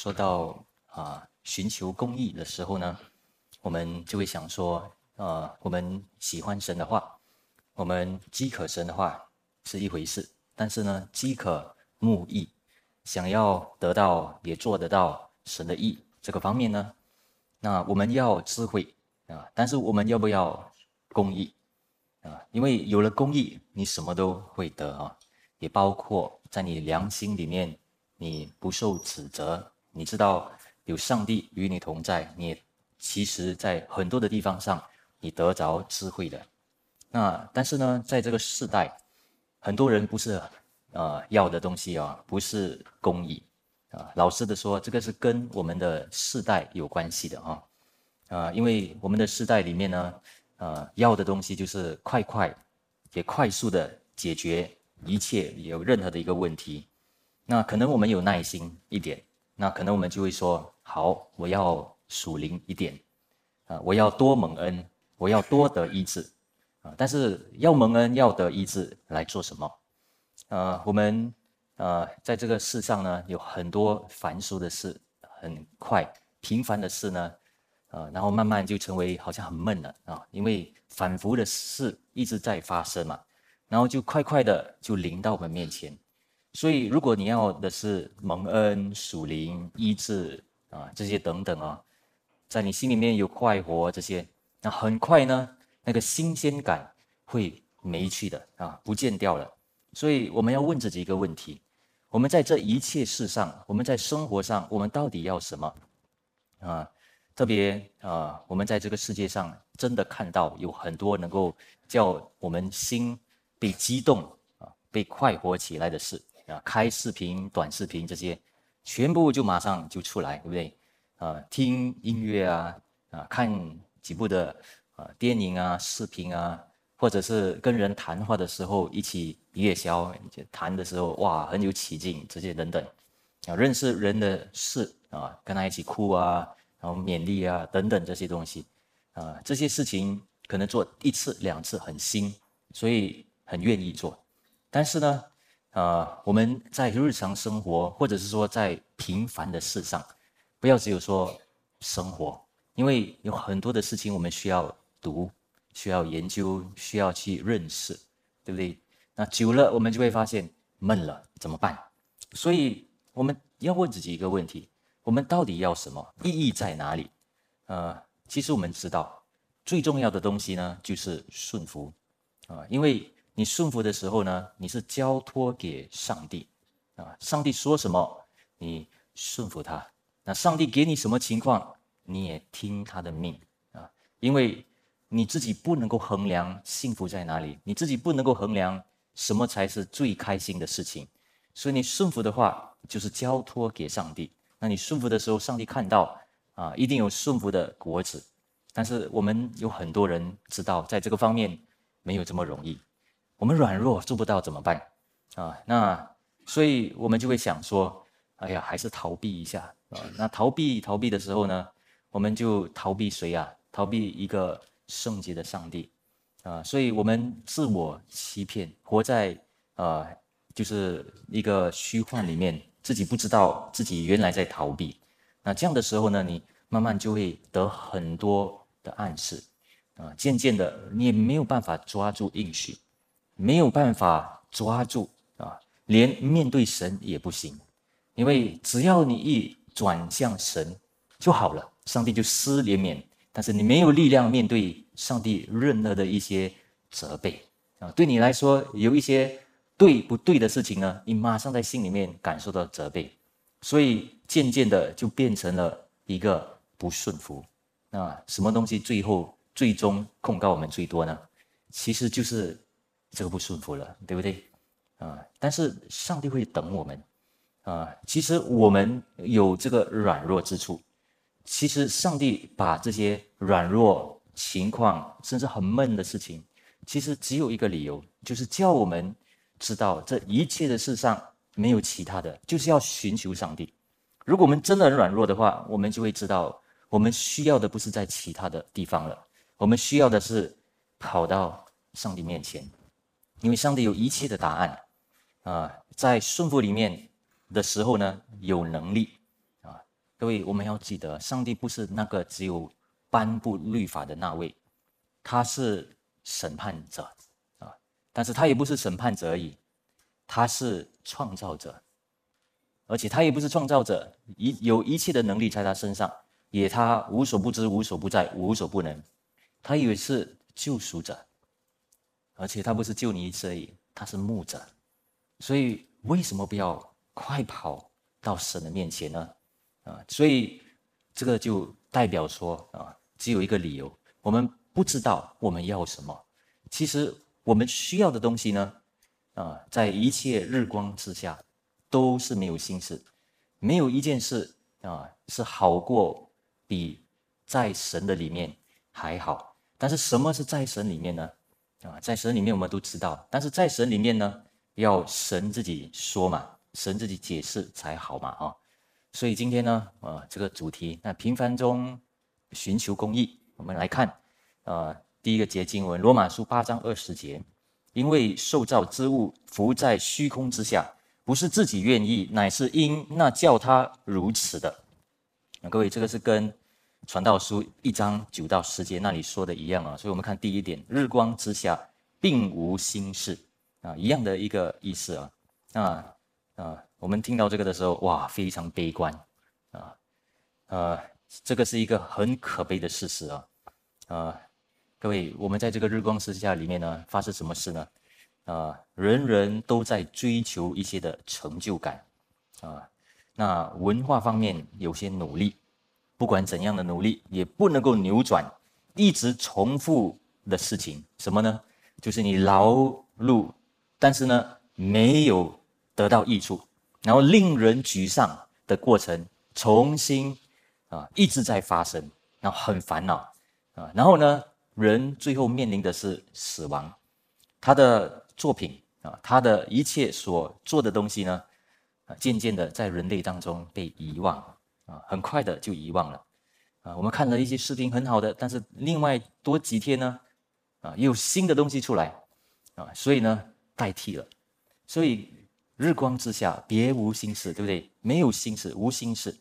说到寻求公义的时候呢，我们就会想说，我们喜欢神的话，我们饥渴神的话是一回事，但是呢，饥渴慕义，想要得到也做得到神的义这个方面呢，那我们要智慧但是我们要不要公义因为有了公义，你什么都会得也包括在你良心里面，你不受指责，你知道有上帝与你同在，你也其实在很多的地方上，你得着智慧的。但是呢，在这个世代，很多人不是要的东西不是公义老实的说，这个是跟我们的世代有关系的因为我们的世代里面呢，要的东西就是也快速的解决一切有任何的一个问题。那可能我们有耐心一点，那可能我们就会说，好，我要属灵一点我要多蒙恩，我要多得医治但是要蒙恩要得医治来做什么？我们在这个世上呢，有很多繁琐的事，很快平凡的事呢，然后慢慢就成为好像很闷了因为反复的事一直在发生嘛，然后就快快的就临到我们面前。所以，如果你要的是蒙恩、属灵、医治这些等等在你心里面有快活这些，那很快呢，那个新鲜感会没去的不见掉了。所以我们要问自己一个问题：我们在这一切事上，我们在生活上，我们到底要什么特别我们在这个世界上真的看到有很多能够叫我们心被激动被快活起来的事开视频、短视频这些，全部就马上就出来，对不对？听音乐看几部的电影视频或者是跟人谈话的时候一起夜宵谈的时候，哇，很有起劲，这些等等认识人的事跟他一起哭然后勉励等等这些东西这些事情可能做一次两次很新，所以很愿意做。但是呢我们在日常生活或者是说在平凡的事上，不要只有说生活，因为有很多的事情我们需要读，需要研究，需要去认识，对不对？那久了我们就会发现闷了，怎么办？所以我们要问自己一个问题：我们到底要什么？意义在哪里？其实我们知道，最重要的东西呢，就是顺服因为你顺服的时候呢，你是交托给上帝上帝说什么，你顺服他。那上帝给你什么情况，你也听他的命因为你自己不能够衡量幸福在哪里，你自己不能够衡量什么才是最开心的事情，所以你顺服的话，就是交托给上帝。那你顺服的时候，上帝看到一定有顺服的果子。但是我们有很多人知道，在这个方面没有这么容易，我们软弱做不到怎么办那所以我们就会想说，哎呀，还是逃避一下那逃避的时候呢，我们就逃避谁逃避一个圣洁的上帝所以我们自我欺骗，活在就是一个虚幻里面，自己不知道自己原来在逃避。那这样的时候呢，你慢慢就会得很多的暗示渐渐的你也没有办法抓住应许，没有办法抓住连面对神也不行，因为只要你一转向神就好了，上帝就施怜悯，但是你没有力量面对上帝任何的一些责备对你来说有一些对不对的事情呢，你马上在心里面感受到责备，所以渐渐的就变成了一个不顺服。那什么东西最终控告我们最多呢？其实就是这个不顺服了，对不对但是上帝会等我们其实我们有这个软弱之处，其实上帝把这些软弱情况甚至很闷的事情，其实只有一个理由，就是叫我们知道这一切的事上没有其他的，就是要寻求上帝。如果我们真的很软弱的话，我们就会知道我们需要的不是在其他的地方了，我们需要的是跑到上帝面前，因为上帝有一切的答案在顺服里面的时候呢，有能力各位，我们要记得，上帝不是那个只有颁布律法的那位，他是审判者啊，但是他也不是审判者而已，他是创造者，而且他也不是创造者，有一切的能力在他身上，也他无所不知、无所不在、无所不能，他也是救赎者，而且他不是救你一次而已，他是牧者，所以为什么不要快跑到神的面前呢？所以这个就代表说只有一个理由，我们不知道我们要什么。其实我们需要的东西呢，在一切日光之下都是没有心事，没有一件事是好过比在神的里面还好。但是什么是在神里面呢？在神里面我们都知道，但是在神里面呢，要神自己说嘛，神自己解释才好嘛所以今天呢，这个主题，那平凡中寻求公义，我们来看，第一个节经文，罗马书8章20节，因为受造之物伏在虚空之下，不是自己愿意，乃是因那叫他如此的。各位，这个是跟传道书1章9到10节那里说的一样所以我们看第一点，日光之下并无新事一样的一个意思我们听到这个的时候，哇，非常悲观这个是一个很可悲的事实各位，我们在这个日光之下里面呢，发生什么事呢？人人都在追求一些的成就感那文化方面有些努力，不管怎样的努力，也不能够扭转一直重复的事情。什么呢？就是你劳碌，但是呢，没有得到益处，然后令人沮丧的过程，重新一直在发生，然后很烦恼然后呢，人最后面临的是死亡，他的作品他的一切所做的东西呢，渐渐的在人类当中被遗忘很快的就遗忘了我们看了一些视频很好的，但是另外多几天呢又有新的东西出来所以呢代替了，所以日光之下别无新事，对不对？没有新事，无新事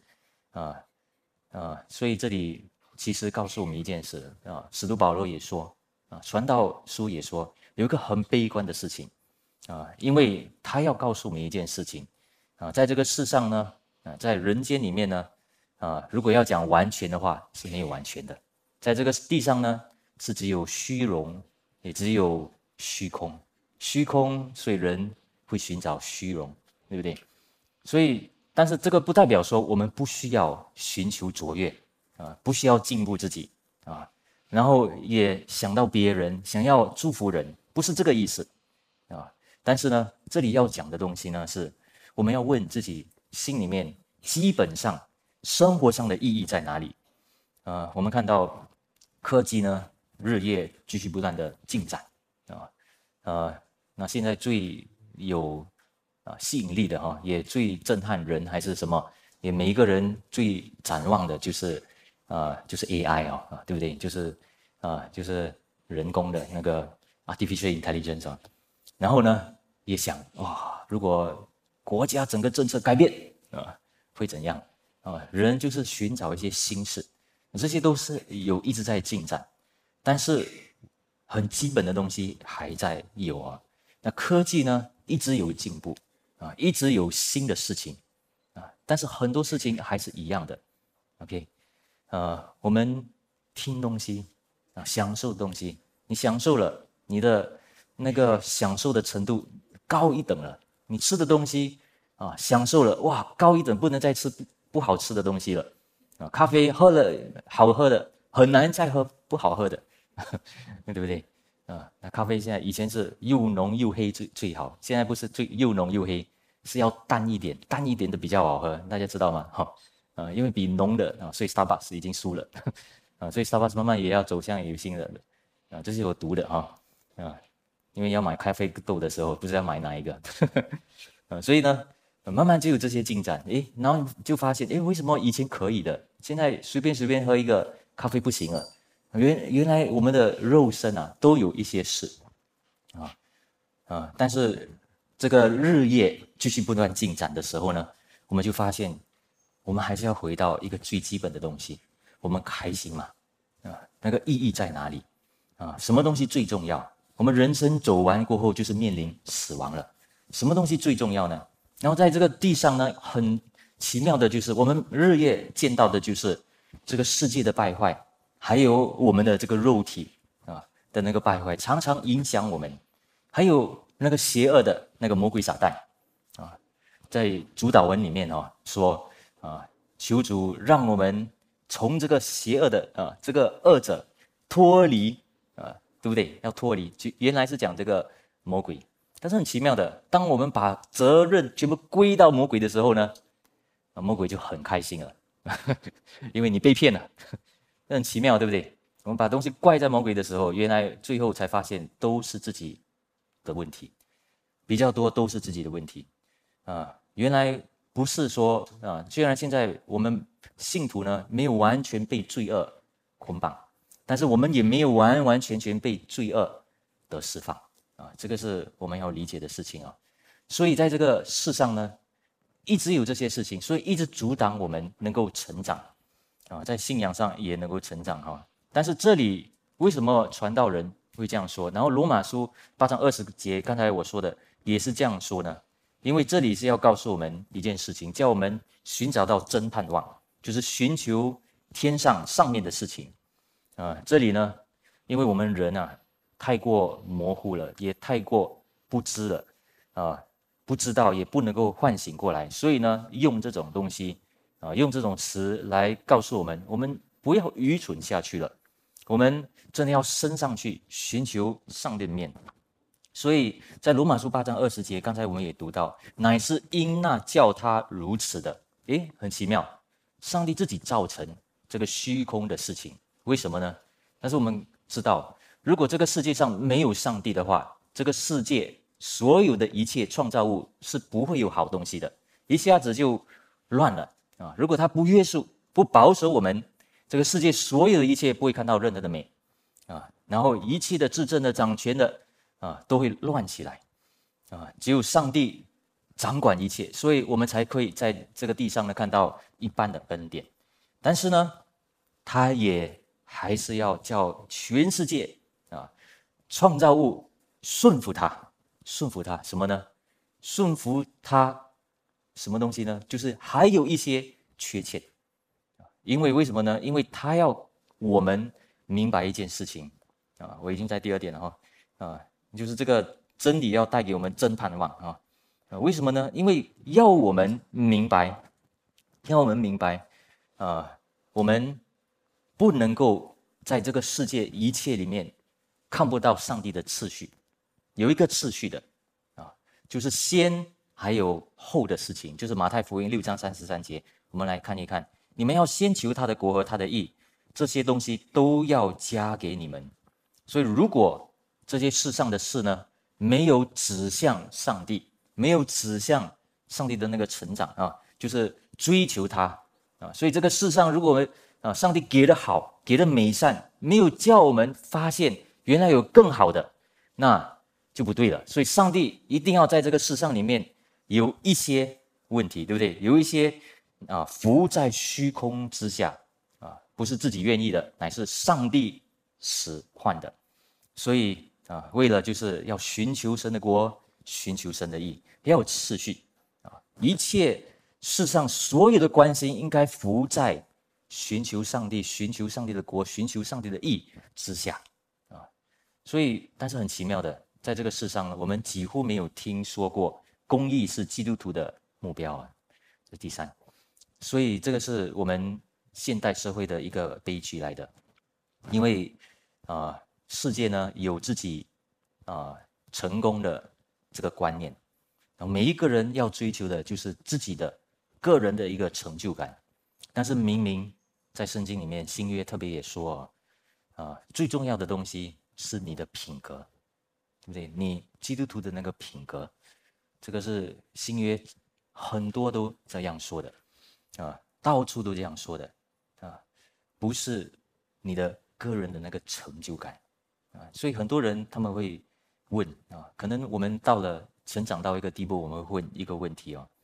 所以这里其实告诉我们一件事使徒保罗也说传道书也说有一个很悲观的事情因为他要告诉我们一件事情在这个世上呢在人间里面呢如果要讲完全的话是没有完全的，在这个地上呢是只有虚荣，也只有虚空，虚空，所以人会寻找虚荣，对不对？所以但是这个不代表说我们不需要寻求卓越不需要进步自己然后也想到别人，想要祝福人，不是这个意思但是呢这里要讲的东西呢是我们要问自己心里面基本上生活上的意义在哪里我们看到科技呢日夜继续不断的进展那现在最有吸引力的也最震撼人还是什么？也每一个人最展望的就是AI对不对？就是人工的那个 artificial intelligence 然后呢也想如果国家整个政策改变会怎样人就是寻找一些新事，这些都是有一直在进展，但是很基本的东西还在有那科技呢一直有进步一直有新的事情但是很多事情还是一样的 OK 我们听东西享受东西，你享受了，你的那个享受的程度高一等了，你吃的东西享受了，哇，高一等，不能再吃不好吃的东西了咖啡喝了好喝的，很难再喝不好喝的对不对那咖啡现在以前是又浓又黑最好，现在不是又浓又黑，是要淡一点，淡一点的比较好喝，大家知道吗因为比浓的所以 Starbucks 已经输了所以 Starbucks 慢慢也要走向有新的这是有毒的因为要买咖啡豆的时候不知道买哪一个所以呢慢慢就有这些进展然后就发现为什么以前可以的，现在随便喝一个咖啡不行了原来我们的肉身都有一些事但是这个日夜继续不断进展的时候呢，我们就发现我们还是要回到一个最基本的东西：我们开心吗？那个意义在哪里？什么东西最重要？我们人生走完过后，就是面临死亡了。什么东西最重要呢？然后在这个地上呢，很奇妙的就是我们日夜见到的就是这个世界的败坏，还有我们的这个肉体的那个败坏，常常影响我们。还有那个邪恶的那个魔鬼撒旦在主祷文里面说求主让我们从这个邪恶的这个恶者脱离对不对？要脱离，就原来是讲这个魔鬼，但是很奇妙的，当我们把责任全部归到魔鬼的时候呢，魔鬼就很开心了，因为你被骗了，很奇妙，对不对？我们把东西怪在魔鬼的时候，原来最后才发现都是自己的问题，比较多都是自己的问题原来不是说虽然现在我们信徒呢没有完全被罪恶捆绑，但是我们也没有完完全全被罪恶的释放这个是我们要理解的事情所以在这个世上呢，一直有这些事情，所以一直阻挡我们能够成长在信仰上也能够成长但是这里为什么传道人会这样说？然后罗马书8章20节，刚才我说的也是这样说呢？因为这里是要告诉我们一件事情，叫我们寻找到真盼望，就是寻求天上面的事情这里呢，因为我们人太过模糊了，也太过不知了不知道也不能够唤醒过来，所以呢，用这种东西用这种词来告诉我们，我们不要愚蠢下去了，我们真的要升上去，寻求上帝的面。所以在罗马书8章20节，刚才我们也读到，乃是因那叫他如此的，很奇妙，上帝自己造成这个虚空的事情，为什么呢？但是我们知道，如果这个世界上没有上帝的话，这个世界所有的一切创造物是不会有好东西的，一下子就乱了如果他不约束、不保守我们，这个世界所有的一切不会看到任何的美然后一切的执政的、掌权的都会乱起来只有上帝掌管一切，所以我们才可以在这个地上呢看到一般的恩典。但是呢，他也还是要叫全世界创造物顺服他，顺服他什么呢？顺服他什么东西呢？就是还有一些缺陷因为为什么呢？因为他要我们明白一件事情我已经在第2点了就是这个真理要带给我们真盼望为什么呢？因为要我们明白，我们不能够在这个世界一切里面看不到上帝的次序，有一个次序的就是先还有后的事情，就是马太福音6章33节，我们来看一看，你们要先求他的国和他的义，这些东西都要加给你们。所以如果这些世上的事呢，没有指向上帝，没有指向上帝的那个成长就是追求他所以这个世上如果上帝给的好，给的美善，没有叫我们发现原来有更好的，那就不对了。所以上帝一定要在这个世上里面有一些问题，对不对？有一些浮在虚空之下不是自己愿意的，乃是上帝使唤的。所以为了就是要寻求神的国，寻求神的义，要有次序一切世上所有的关心应该浮在寻求上帝、寻求上帝的国、寻求上帝的义之下所以，但是很奇妙的，在这个世上呢，我们几乎没有听说过公义是基督徒的目标这第3。所以这个是我们现代社会的一个悲剧来的，因为世界呢有自己成功的这个观念，然后每一个人要追求的就是自己的个人的一个成就感。但是明明在圣经里面新约特别也说最重要的东西是你的品格，对不对？你基督徒的那个品格，这个是新约很多都这样说的到处都这样说的不是你的个人的那个成就感所以很多人他们会问可能我们到了成长到一个地步，我们会问一个问题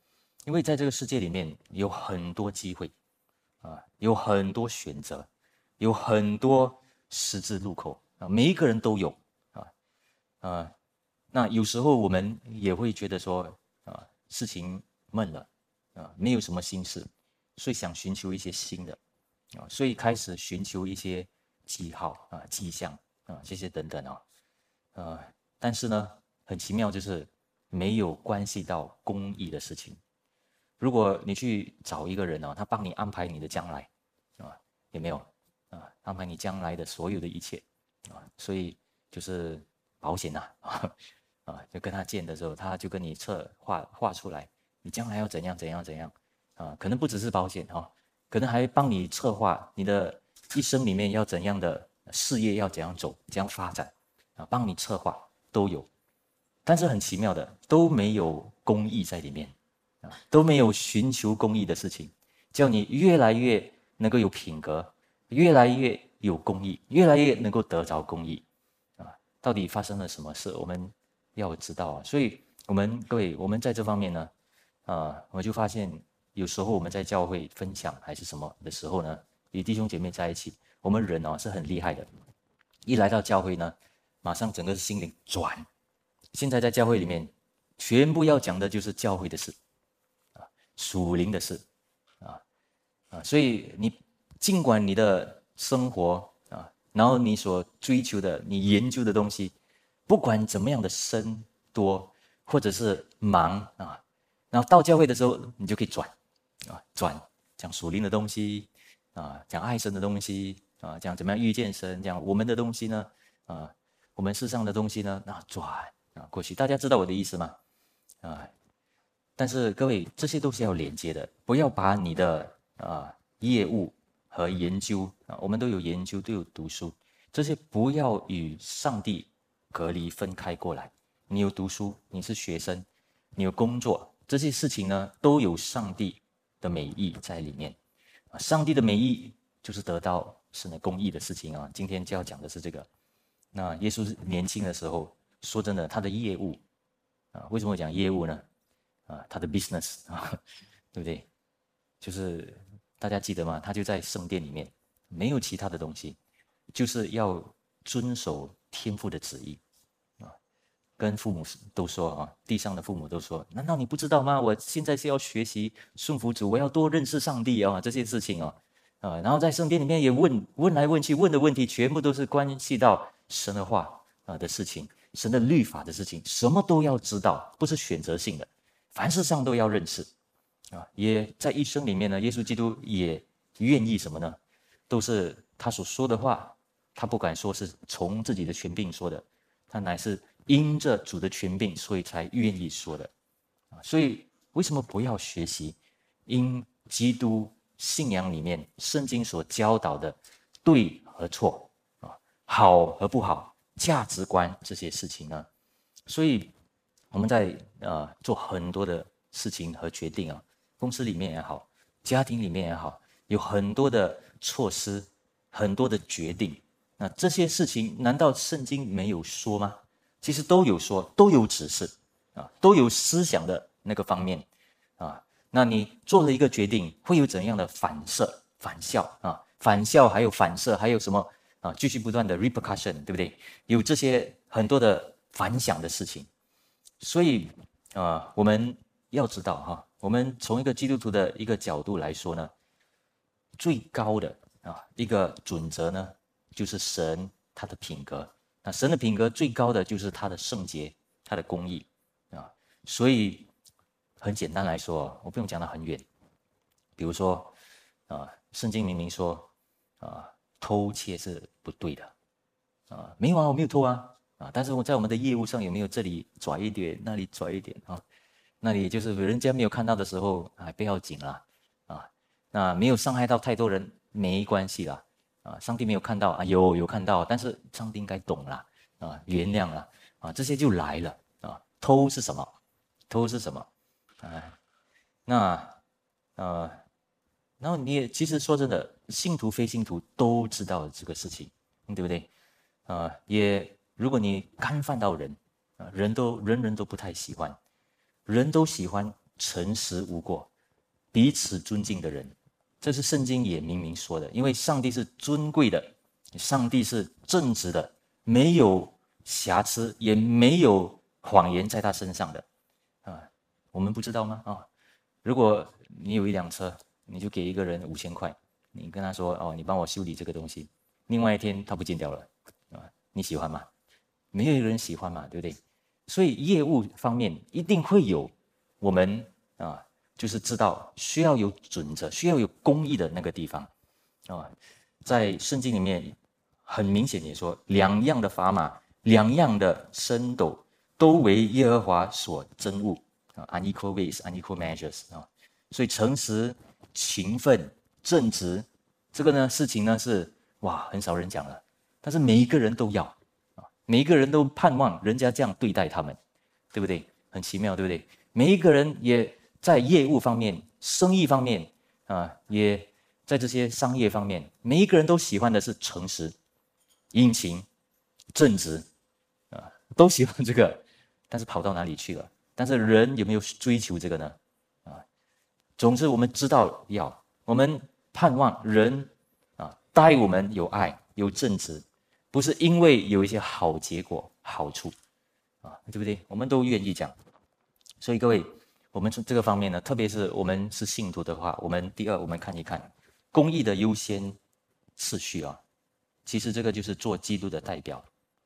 因为在这个世界里面有很多机会有很多选择，有很多十字路口每一个人都有啊那有时候我们也会觉得说事情闷了没有什么心事，所以想寻求一些新的所以开始寻求一些记号迹象这些等等但是呢，很奇妙就是没有关系到公益的事情。如果你去找一个人他帮你安排你的将来有没有安排你将来的所有的一切所以就是保险就跟他见的时候，他就跟你画出来，你将来要怎样怎样怎样可能不只是保险可能还帮你策划你的一生里面要怎样的事业要怎样走，怎样发展帮你策划都有，但是很奇妙的都没有公益在里面都没有寻求公益的事情，叫你越来越能够有品格，越来越有公益，越来越能够得着公益到底发生了什么事，我们要知道所以各位，我们在这方面呢我就发现有时候我们在教会分享还是什么的时候呢，与弟兄姐妹在一起，我们人是很厉害的，一来到教会呢，马上整个心灵转。现在在教会里面，全部要讲的就是教会的事属灵的事所以你尽管你的生活然后你所追求的你研究的东西不管怎么样的深多或者是忙然后到教会的时候你就可以转讲属灵的东西讲爱神的东西讲怎么样遇见神，讲我们的东西呢我们世上的东西呢转过去，大家知道我的意思吗但是各位，这些都是要连接的，不要把你的业务和研究我们都有研究，都有读书，这些不要与上帝隔离分开过来。你有读书，你是学生，你有工作，这些事情呢都有上帝的美意在里面上帝的美意就是得到神的公义的事情今天就要讲的是这个。那耶稣年轻的时候，说真的，他的业务为什么讲业务呢他的 business 对不对？就是大家记得吗？他就在圣殿里面，没有其他的东西，就是要遵守天父的旨意跟父母都说地上的父母都说，难道你不知道吗？我现在是要学习顺服主，我要多认识上帝这些事情然后在圣殿里面也问来问去，问的问题全部都是关系到神的话的事情，神的律法的事情，什么都要知道，不是选择性的，凡事上都要认识也在一生里面呢，耶稣基督也愿意什么呢？都是他所说的话，他不敢说是从自己的权柄说的，他乃是因着主的权柄，所以才愿意说的所以为什么不要学习因基督信仰里面圣经所教导的对和错好和不好，价值观这些事情呢？所以我们在做很多的事情和决定公司里面也好，家庭里面也好，有很多的措施，很多的决定。那这些事情难道圣经没有说吗？其实都有说，都有指示都有思想的那个方面那你做了一个决定，会有怎样的反射、反效反效还有反射，还有什么继续不断的 repercussion， 对不对？有这些很多的反响的事情。所以我们要知道我们从一个基督徒的一个角度来说呢，最高的一个准则呢，就是神他的品格。那神的品格最高的就是他的圣洁，他的公义所以很简单来说，我不用讲得很远。比如说圣经明明说偷窃是不对的没有我没有偷但是在我们的业务上有没有这里拽一点，那里拽一点那里就是人家没有看到的时候不要紧啦那没有伤害到太多人没关系啦上帝没有看到有看到，但是上帝应该懂啦原谅啦这些就来了偷是什么？偷是什么那然后你也其实说真的，信徒非信徒都知道这个事情，对不对也如果你干犯到人人人都不太喜欢，人都喜欢诚实无过、彼此尊敬的人。这是圣经也明明说的，因为上帝是尊贵的，上帝是正直的，没有瑕疵，也没有谎言在他身上的我们不知道吗？如果你有一辆车，你就给一个人5000块，你跟他说你帮我修理这个东西，另外一天他不见掉了你喜欢吗？没有人喜欢嘛，对不对？所以业务方面一定会有我们就是知道需要有准则，需要有公义的那个地方在圣经里面很明显也说，2样的砝码，2样的升斗，都为耶和华所憎恶unequal weights, unequal measures 所以诚实、勤奋、正直，这个呢事情呢是很少人讲了，但是每一个人都要每一个人都盼望人家这样对待他们，对不对？很奇妙，对不对？每一个人也在业务方面、生意方面也在这些商业方面，每一个人都喜欢的是诚实、殷勤、正直都喜欢这个，但是跑到哪里去了？但是人有没有追求这个呢？总之我们知道我们盼望人待我们有爱、有正直，不是因为有一些好结果、好处对不对？我们都愿意讲。所以各位，我们从这个方面呢，特别是我们是信徒的话，第二，我们看一看公义的优先次序其实这个就是做基督的代表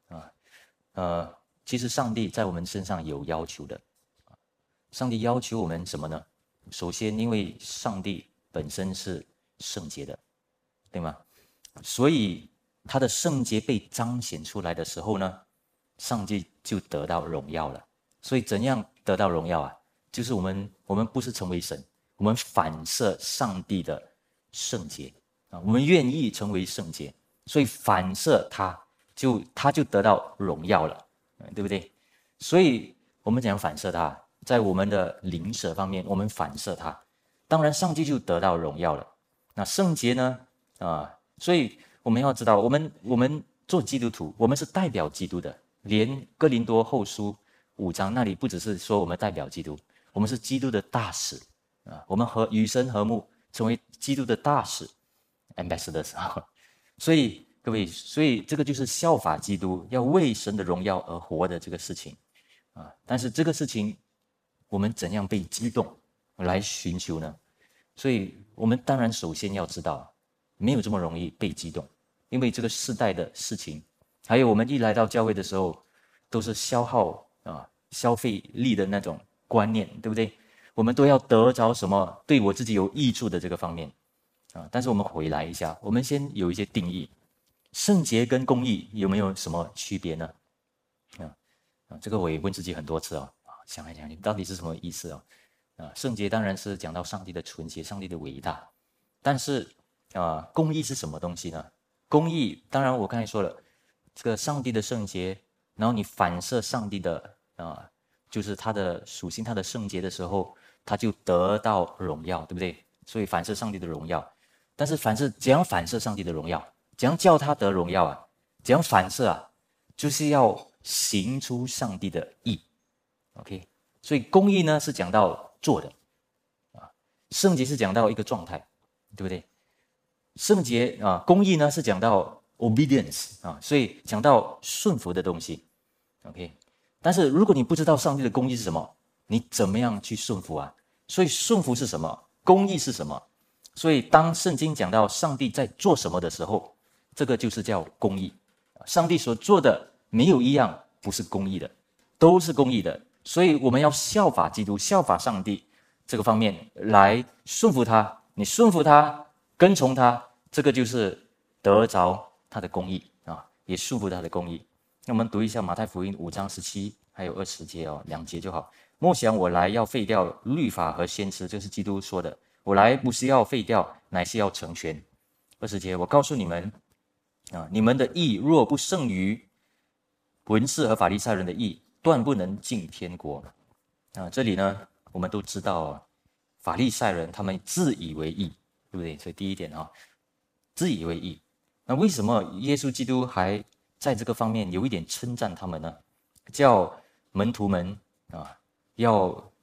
其实上帝在我们身上有要求的。上帝要求我们什么呢？首先，因为上帝本身是圣洁的，对吗？所以他的圣洁被彰显出来的时候呢，上帝就得到荣耀了。所以怎样得到荣耀就是我们不是成为神，我们反射上帝的圣洁我们愿意成为圣洁，所以反射他就得到荣耀了对不对？所以我们怎样反射他？在我们的灵舍方面，我们反射他，当然上帝就得到荣耀了。那圣洁呢所以我们要知道，我们做基督徒，我们是代表基督的。连哥林多后书5章那里不只是说我们代表基督，我们是基督的大使我们与神和睦，成为基督的大使 ambassadors 所以各位，这个就是效法基督，要为神的荣耀而活的这个事情但是这个事情我们怎样被激动来寻求呢？所以我们当然首先要知道，没有这么容易被激动，因为这个世代的事情，还有我们一来到教会的时候，都是消耗消费力的那种观念，对不对？我们都要得着什么对我自己有益处的这个方面但是我们回来一下，我们先有一些定义，圣洁跟公义有没有什么区别呢？这个我也问自己很多次想来想去到底是什么意思圣洁当然是讲到上帝的纯洁，上帝的伟大，但是公义是什么东西呢？公义当然我刚才说了，这个上帝的圣洁，然后你反射上帝的就是他的属性，他的圣洁的时候，他就得到荣耀，对不对？所以反射上帝的荣耀，但是怎样反射上帝的荣耀？怎样叫他得荣耀怎样反射就是要行出上帝的义 OK， 所以公义呢是讲到做的圣洁是讲到一个状态，对不对？圣洁公义呢是讲到 obedience 所以讲到顺服的东西 OK。 但是如果你不知道上帝的公义是什么，你怎么样去顺服所以顺服是什么？公义是什么？所以当圣经讲到上帝在做什么的时候，这个就是叫公义。上帝所做的没有一样不是公义的，都是公义的。所以我们要效法基督，效法上帝这个方面来顺服他，你顺服他，跟从他，这个就是得着他的公义也顺服他的公义。那我们读一下马太福音5章17还有20节2节就好。莫想我来要废掉律法和先知，这是基督说的，我来不是要废掉，乃是要成全。20节，我告诉你们你们的义若不胜于文士和法利赛人的义，断不能进天国这里呢我们都知道法利赛人他们自以为义，对不对？所以第一点自以为义。那为什么耶稣基督还在这个方面有一点称赞他们呢？叫门徒们要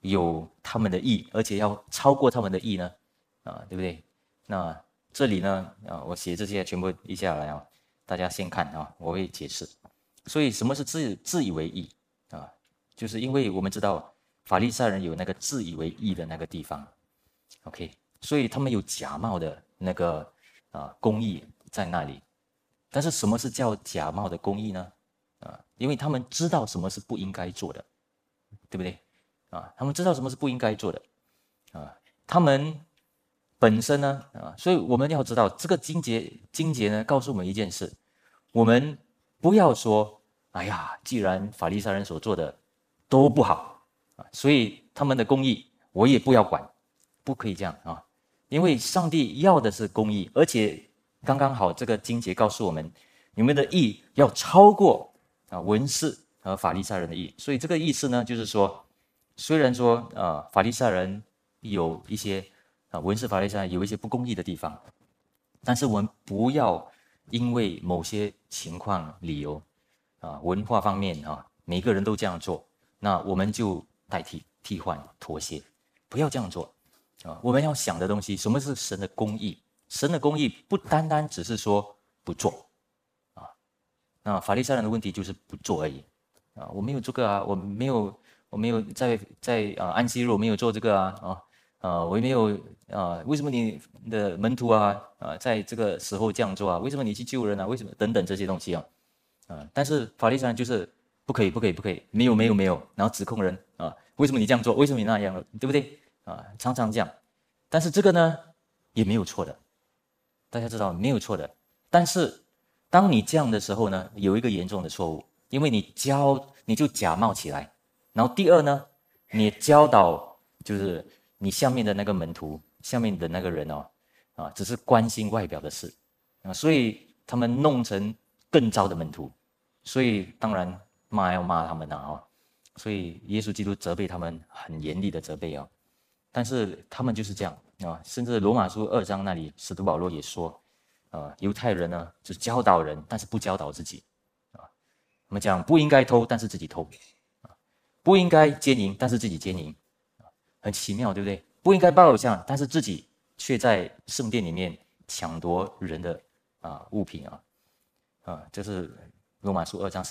有他们的义，而且要超过他们的义呢？对不对？那这里呢，我写这些全部一下来啊，大家先看啊，我会解释。所以什么是自以为义啊？就是因为我们知道法利赛人有那个自以为义的那个地方 ，OK， 所以他们有假冒的那个公义在那里。但是什么是叫假冒的公义呢？因为他们知道什么是不应该做的，对不对？他们知道什么是不应该做的，他们本身呢，所以我们要知道这个经节呢，告诉我们一件事：我们不要说，哎呀，既然法利赛人所做的都不好所以他们的公义我也不要管，不可以这样因为上帝要的是公义，而且刚刚好这个经节告诉我们，你们的义要超过文士和法利赛人的义。所以这个意思呢，就是说，虽然说法利赛人有一些文士法利赛人有一些不公义的地方，但是我们不要因为某些情况理由文化方面每个人都这样做，那我们就替换妥协，不要这样做我们要想的东西，什么是神的公义？神的公义不单单只是说不做那法利赛人的问题就是不做而已我没有这个我没有在安息日我没有做这个我也没有为什么你的门徒在这个时候这样做为什么你去救人为什么等等这些东西但是法利赛人就是不可以，没有，然后指控人为什么你这样做？为什么你那样了？对不对常常这样，但是这个呢也没有错的，大家知道没有错的。但是当你这样的时候呢，有一个严重的错误，因为你就假冒起来，然后第二呢，你教导就是你下面的那个门徒，下面的那个人只是关心外表的事所以他们弄成更糟的门徒，所以当然要骂他们所以耶稣基督责备他们很严厉的责备但是他们就是这样甚至罗马书2章那里使徒保罗也说犹太人呢就是教导人，但是不教导自己我们讲不应该偷，但是自己偷不应该奸淫，但是自己奸淫很奇妙，对不对？不应该拜偶像，但是自己却在圣殿里面抢夺人的物品这是罗马书2章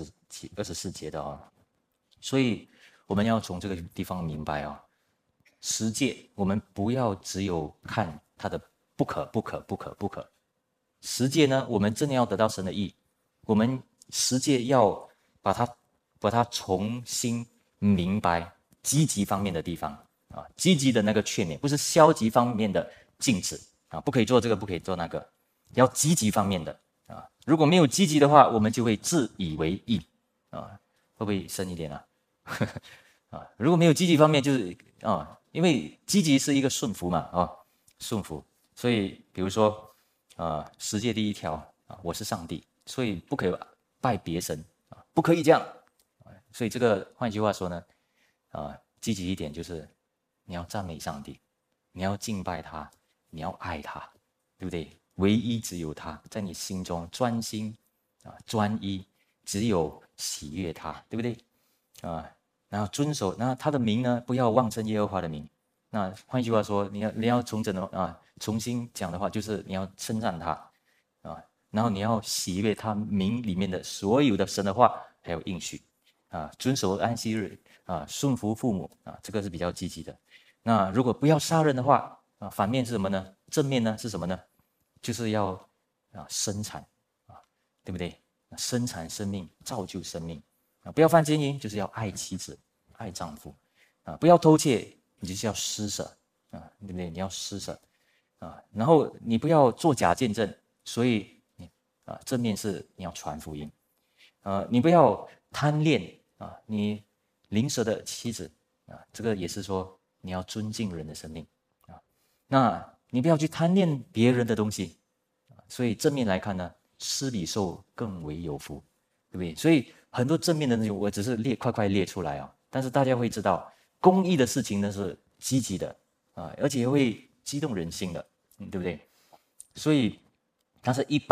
17、24节的所以我们要从这个地方明白十诫我们不要只有看它的不可。十诫呢，我们真的要得到神的义，我们十诫要把它重新明白积极方面的地方积极的那个劝勉，不是消极方面的禁止不可以做这个，不可以做那个，要积极方面的如果没有积极的话，我们就会自以为义会不会深一点如果没有积极方面，就是因为积极是一个顺服嘛顺服，所以比如说十诫第1条我是上帝，所以不可以拜别神不可以这样所以这个换句话说呢积极一点就是你要赞美上帝，你要敬拜他，你要爱他，对不对？唯一只有他，在你心中专心专一，只有喜悦他，对不对然后遵守，那他的名呢，不要妄称耶和华的名。那换句话说，你要重新讲的话，就是你要称赞他然后你要喜悦他名里面的所有的神的话，还有应许遵守安息日顺服父母这个是比较积极的。那如果不要杀人的话反面是什么呢？正面呢是什么呢？就是要生产对不对？生产生命，造就生命不要犯奸淫，就是要爱妻子，爱丈夫不要偷窃，你就是要施舍对不对？你要施舍然后你不要做假见证，所以正面是你要传福音你不要贪恋你邻舍的妻子这个也是说你要尊敬人的生命那你不要去贪恋别人的东西所以正面来看呢，施比受更为有福，对不对？所以很多正面的东西我只是快列出来但是大家会知道公益的事情呢是积极的而且会激动人心的对不对？所以但是一般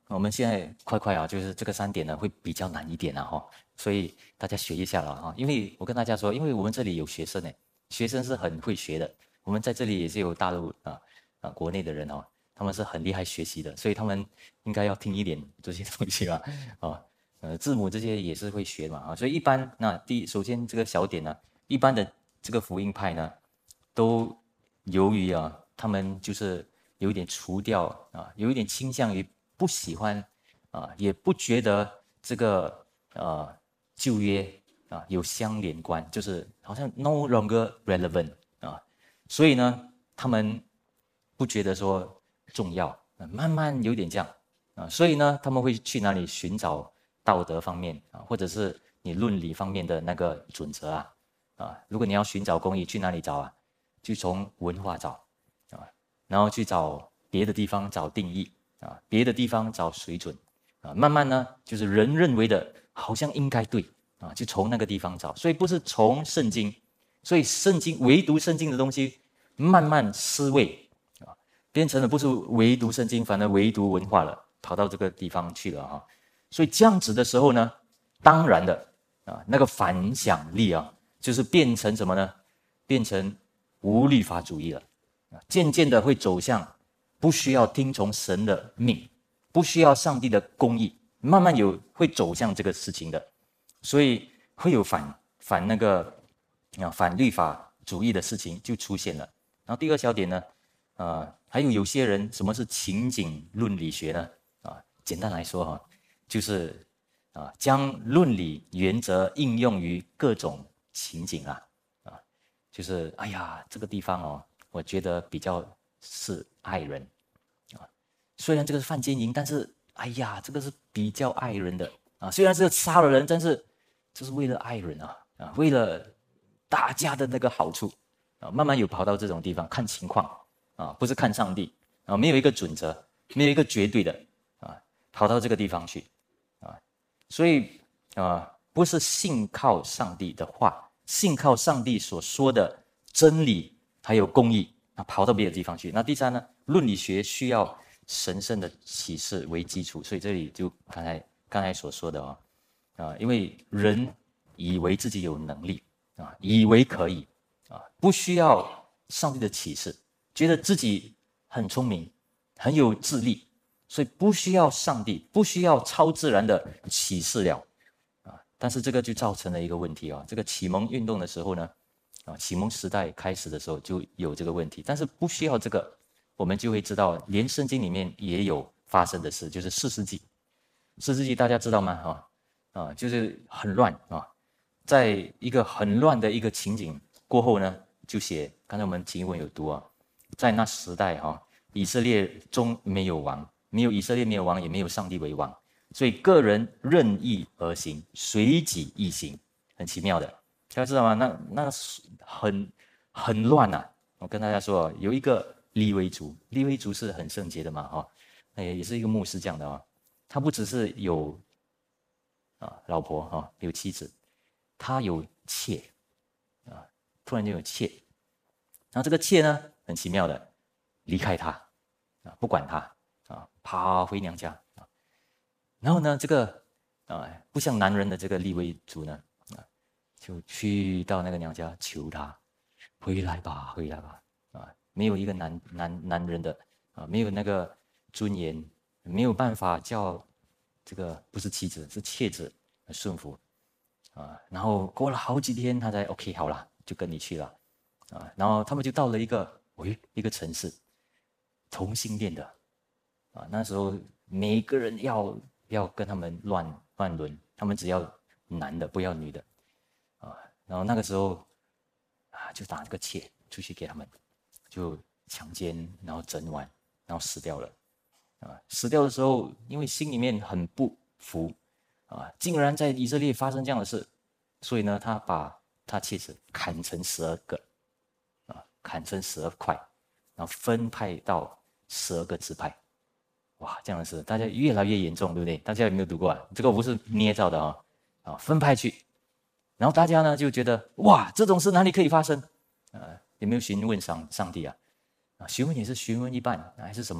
我们现在快啊，就是这个3点呢会比较难一点啊哈，所以大家学一下了哈。因为我跟大家说，因为我们这里有学生呢，学生是很会学的。我们在这里也是有大陆国内的人哦，他们是很厉害学习的，所以他们应该要听一点这些东西吧字母这些也是会学嘛啊。所以一般首先这个小点呢，一般的这个福音派呢，都由于他们就是有一点除掉有一点倾向于不喜欢也不觉得这个旧约有相连贯，就是好像 no longer relevant 所以呢，他们不觉得说重要慢慢有点这样所以呢，他们会去哪里寻找道德方面或者是你论理方面的那个准则如果你要寻找公义，去哪里找就从文化找然后去找别的地方找定义别的地方找水准慢慢呢，就是人认为的好像应该对就从那个地方找，所以不是从圣经，所以唯独圣经的东西慢慢失位变成了不是唯独圣经，反而唯独文化了，跑到这个地方去了所以这样子的时候呢，当然的那个反响力就是变成什么呢？变成无律法主义了渐渐的会走向不需要听从神的命，不需要上帝的公义，慢慢会走向这个事情的，所以会有反律法主义的事情就出现了。然后第二小点呢，还有些人什么是情景论理学呢？简单来说就是将论理原则应用于各种情景就是哎呀这个地方我觉得比较是爱人虽然这个是犯奸淫，但是哎呀这个是比较爱人的虽然是杀了人，但是这是为了爱人为了大家的那个好处慢慢有跑到这种地方，看情况不是看上帝没有一个准则，没有一个绝对的跑到这个地方去所以不是信靠上帝的话，信靠上帝所说的真理还有公义跑到别的地方去。那第三呢，论理学需要神圣的启示为基础，所以这里就刚才所说的因为人以为自己有能力以为可以不需要上帝的启示，觉得自己很聪明，很有智力，所以不需要上帝，不需要超自然的启示了但是这个就造成了一个问题这个启蒙运动的时候呢启蒙时代开始的时候就有这个问题，但是不需要这个，我们就会知道，连圣经里面也有发生的事，就是4世纪。4世纪大家知道吗？就是很乱在一个很乱的一个情景过后呢，就写刚才我们经文有读在那时代以色列中没有王，以色列没有王，也没有上帝为王，所以个人任意而行，随己意行，很奇妙的。大家知道吗？那很乱我跟大家说有一个利未族，利未族是很圣洁的嘛也是一个牧师这样的他不只是有老婆有妻子，他有妾突然间有妾，然后这个妾呢很奇妙的离开他不管他跑回娘家然后呢这个不像男人的这个利未族呢就去到那个娘家求他回来吧没有一个男人的没有那个尊严，没有办法叫这个不是妻子是妾子顺服然后过了好几天他才 OK 好了，就跟你去了然后他们就到了一个城市，同性恋的那时候每个人要跟他们乱伦，他们只要男的不要女的然后那个时候就打个妾出去给他们，就强奸，然后整晚，然后死掉了死掉的时候，因为心里面很不服竟然在以色列发生这样的事，所以呢，他把他妻子砍成12个砍成12块，然后分派到12个支派。哇，这样的事大家越来越严重，对不对？大家有没有读过这个不是捏造的分派去，然后大家呢就觉得哇，这种事哪里可以发生有没有询问上帝询问也是询问一半还是什么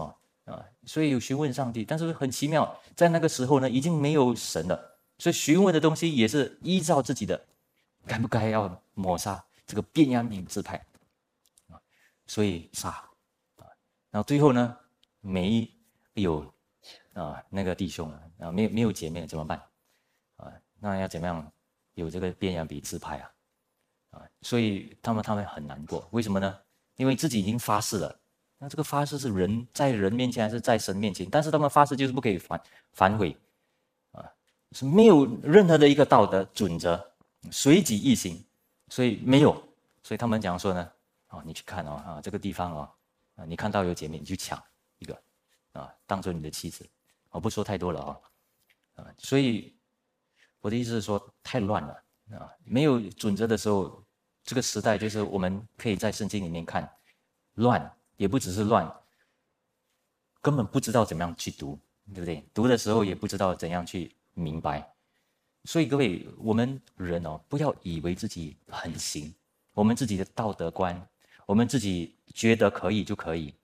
所以有询问上帝，但是很奇妙，在那个时候呢，已经没有神了，所以询问的东西也是依照自己的，该不该要抹杀这个便雅悯支派所以杀然后最后呢，没有那个弟兄没有姐妹怎么办那要怎么样有这个便雅悯支派所以他们很难过，为什么呢？因为自己已经发誓了。那这个发誓是人在人面前还是在神面前？但是他们发誓就是不可以反悔是没有任何的一个道德准则，随己意行，所以没有。所以他们讲说呢，你去看这个地方你看到有姐妹，你去抢一个当做你的妻子。我不说太多了所以我的意思是说，太乱了没有准则的时候，这个时代就是我们可以在圣经里面看，乱也不只是乱，根本不知道怎么样去读，对不对？读的时候也不知道怎样去明白。所以各位，我们人不要以为自己很行，我们自己的道德观，我们自己觉得可以就可以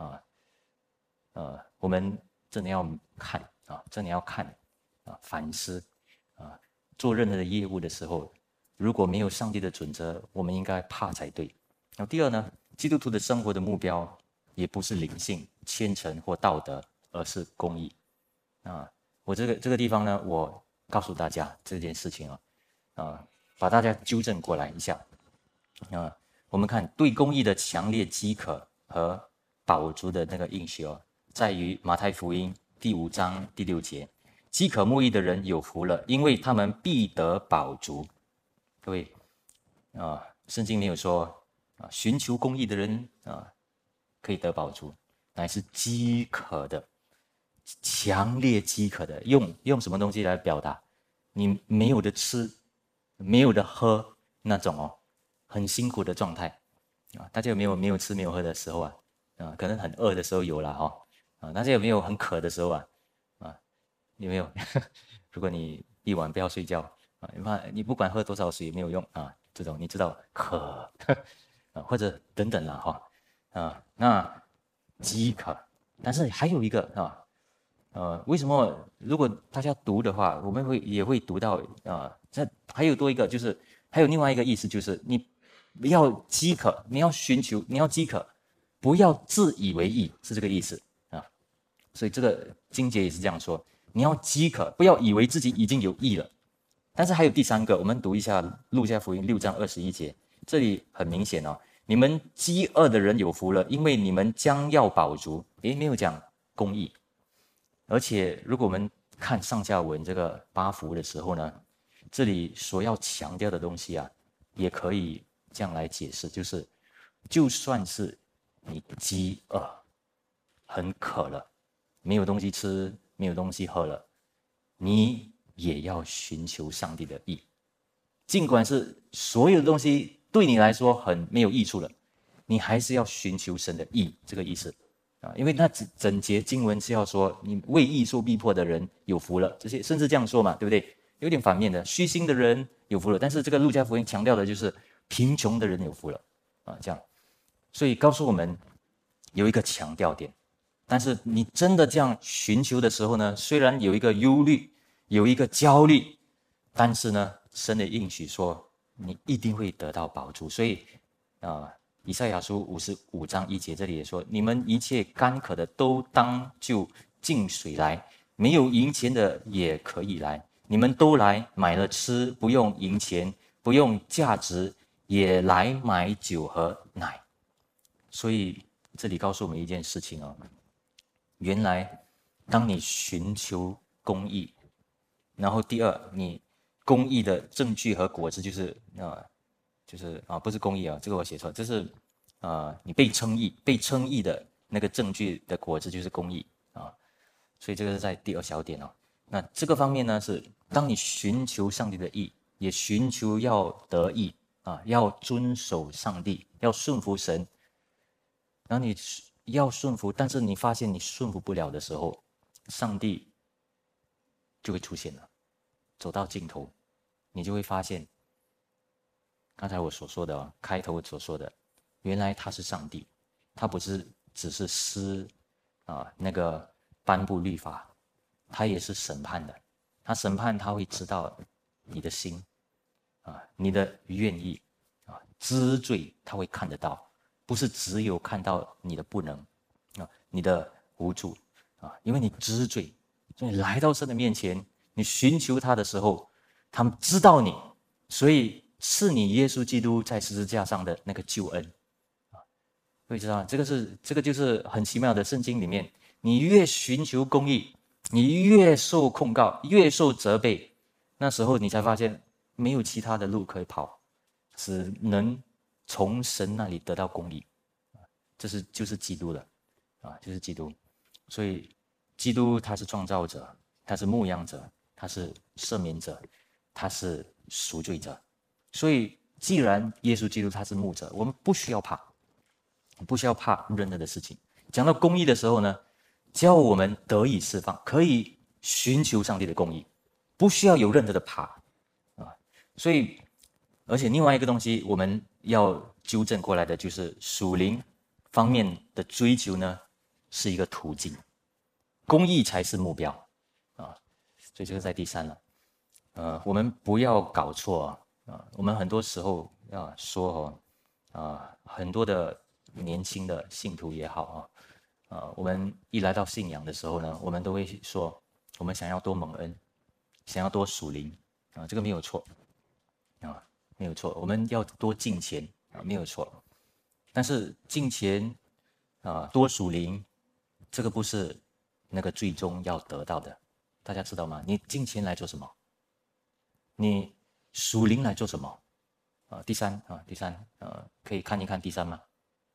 我们真的要看真的要看反思做任何的业务的时候，如果没有上帝的准则，我们应该怕才对。然后第二呢，基督徒的生活的目标也不是灵性、虔诚或道德，而是公义我这个地方呢，我告诉大家这件事情把大家纠正过来一下我们看对公义的强烈饥渴和饱足的那个应许在于马太福音第5章第6节，饥渴慕义的人有福了，因为他们必得饱足。各位圣经没有说寻求公义的人可以得饱足，乃是饥渴的，强烈饥渴的。用什么东西来表达？你没有的吃，没有的喝那种很辛苦的状态大家有没有吃没有喝的时候可能很饿的时候有了大家有没有很渴的时候有没有？如果你一晚不要睡觉你不管喝多少水也没有用这种你知道渴或者等等了那饥渴，但是还有一个为什么如果大家读的话，我们也会读到这还有多一个，就是还有另外一个意思，就是你不要饥渴，你要寻求，你要饥渴，不要自以为义，是这个意思所以这个经节也是这样说，你要饥渴，不要以为自己已经有义了。但是还有第三个，我们读一下路加福音6章21节，这里很明显你们饥饿的人有福了，因为你们将要饱足。没有讲公义。而且如果我们看上下文这个8福的时候呢，这里所要强调的东西也可以这样来解释，就是就算是你饥饿很渴了，没有东西吃，没有东西喝了，你也要寻求上帝的义。尽管是所有的东西对你来说很没有益处了，你还是要寻求神的义，这个意思因为那整节经文是要说你为义受逼迫的人有福了，这些甚至这样说嘛，对不对？有点反面的，虚心的人有福了，但是这个路加福音强调的就是贫穷的人有福了这样，所以告诉我们有一个强调点。但是你真的这样寻求的时候呢，虽然有一个忧虑，有一个焦虑，但是呢，神的应许说你一定会得到饱足。所以以赛亚书55章1节这里也说，你们一切干渴的都当就进水来，没有银钱的也可以来，你们都来买了吃，不用银钱，不用价值，也来买酒和奶。所以这里告诉我们一件事情原来当你寻求公义，然后第二，你公义的证据和果子就是不是公义这个我写错，这是你被称义的那个证据的果子就是公义所以这个是在第2小点那这个方面呢，是当你寻求上帝的义，也寻求要得义要遵守上帝，要顺服神，然后你要顺服，但是你发现你顺服不了的时候，上帝就会出现了，走到尽头，你就会发现刚才我所说的开头所说的，原来他是上帝，他不是只是施那个颁布律法，他也是审判的。他审判，他会知道你的心你的愿意知罪，他会看得到，不是只有看到你的不能你的无助因为你知罪，所以来到神的面前，你寻求他的时候，他们知道你，所以是你耶稣基督在十字架上的那个救恩会知道这个就是很奇妙的。圣经里面，你越寻求公义，你越受控告，越受责备，那时候你才发现没有其他的路可以跑，只能从神那里得到公义就是基督了就是基督。所以基督他是创造者，他是牧养者，他是赦免者，他是赎罪者。所以既然耶稣基督他是牧者，我们不需要怕任何的事情。讲到公义的时候呢，叫我们得以释放，可以寻求上帝的公义，不需要有任何的怕所以而且另外一个东西我们要纠正过来的，就是属灵方面的追求呢是一个途径，公义才是目标所以这个在第三了我们不要搞错我们很多时候说很多的年轻的信徒也好我们一来到信仰的时候呢，我们都会说我们想要多蒙恩，想要多属灵这个没有错没有错，我们要多敬虔没有错。但是敬虔多属灵，这个不是那个最终要得到的，大家知道吗？你敬虔来做什么？你属灵来做什么第三可以看一看第三吗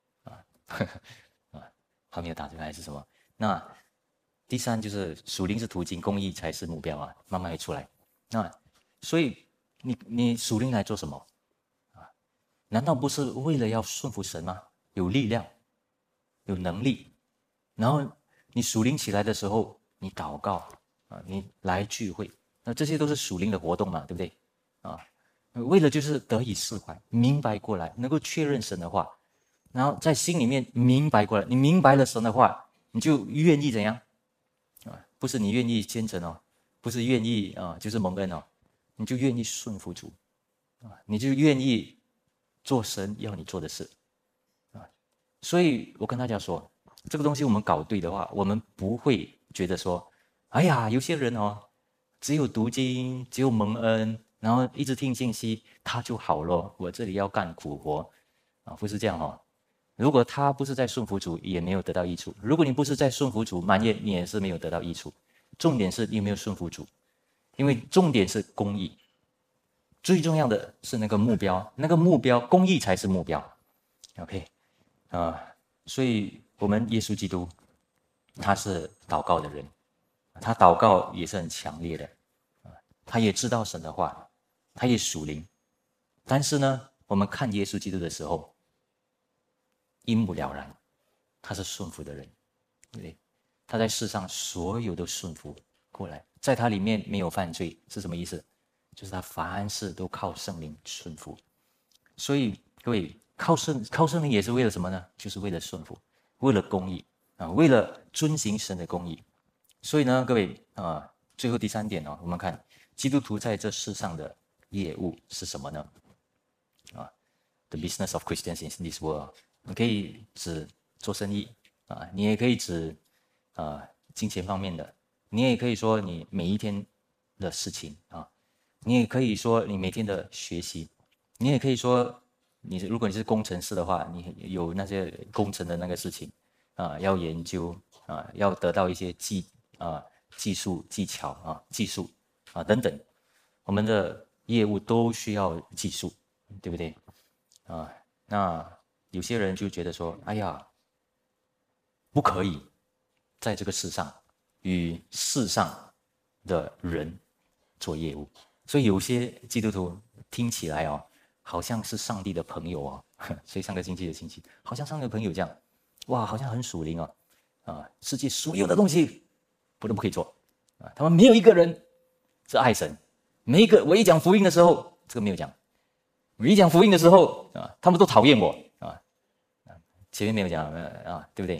还没有打出来是什么？那第三就是属灵是途径，公义才是目标慢慢会出来所以你属灵来做什么难道不是为了要顺服神吗？有力量，有能力，然后你属灵起来的时候，你祷告你来聚会，那这些都是属灵的活动嘛，对不对为了就是得以释怀，明白过来，能够确认神的话，然后在心里面明白过来，你明白了神的话，你就愿意怎样不是你愿意虔诚不是愿意就是蒙恩你就愿意顺服主你就愿意做神要你做的事所以我跟大家说，这个东西我们搞对的话，我们不会觉得说哎呀有些人只有读经，只有蒙恩，然后一直听信息他就好了，我这里要干苦活不是这样如果他不是在顺服主，也没有得到益处。如果你不是在顺服主，满月你也是没有得到益处。重点是你有没有顺服主，因为重点是公义，最重要的是那个目标，那个目标公义才是目标。OK所以我们耶稣基督他是祷告的人，他祷告也是很强烈的他也知道神的话，他也属灵，但是呢我们看耶稣基督的时候一目了然，他是顺服的人，对不对？他在世上所有都顺服过来，在他里面没有犯罪是什么意思？就是他凡事都靠圣灵顺服。所以各位靠圣灵也是为了什么呢？就是为了顺服，为了公义为了遵行神的公义。所以呢各位最后第三点我们看基督徒在这世上的业务是什么呢The business of Christians in this world， 你可以指做生意你也可以指金钱方面的，你也可以说你每一天的事情你也可以说你每天的学习，你也可以说如果你是工程师的话，你有那些工程的那个事情要研究要得到一些技术技巧技术等等，我们的业务都需要技术，对不对那有些人就觉得说哎呀不可以在这个世上与世上的人做业务，所以有些基督徒听起来好像是上帝的朋友所以上个星期的信息好像上帝的朋友这样，哇好像很属灵世界所有的东西都不可以做他们没有一个人是爱神，每一个我一讲福音的时候这个没有讲，我一讲福音的时候他们都讨厌我前面没有讲对不对？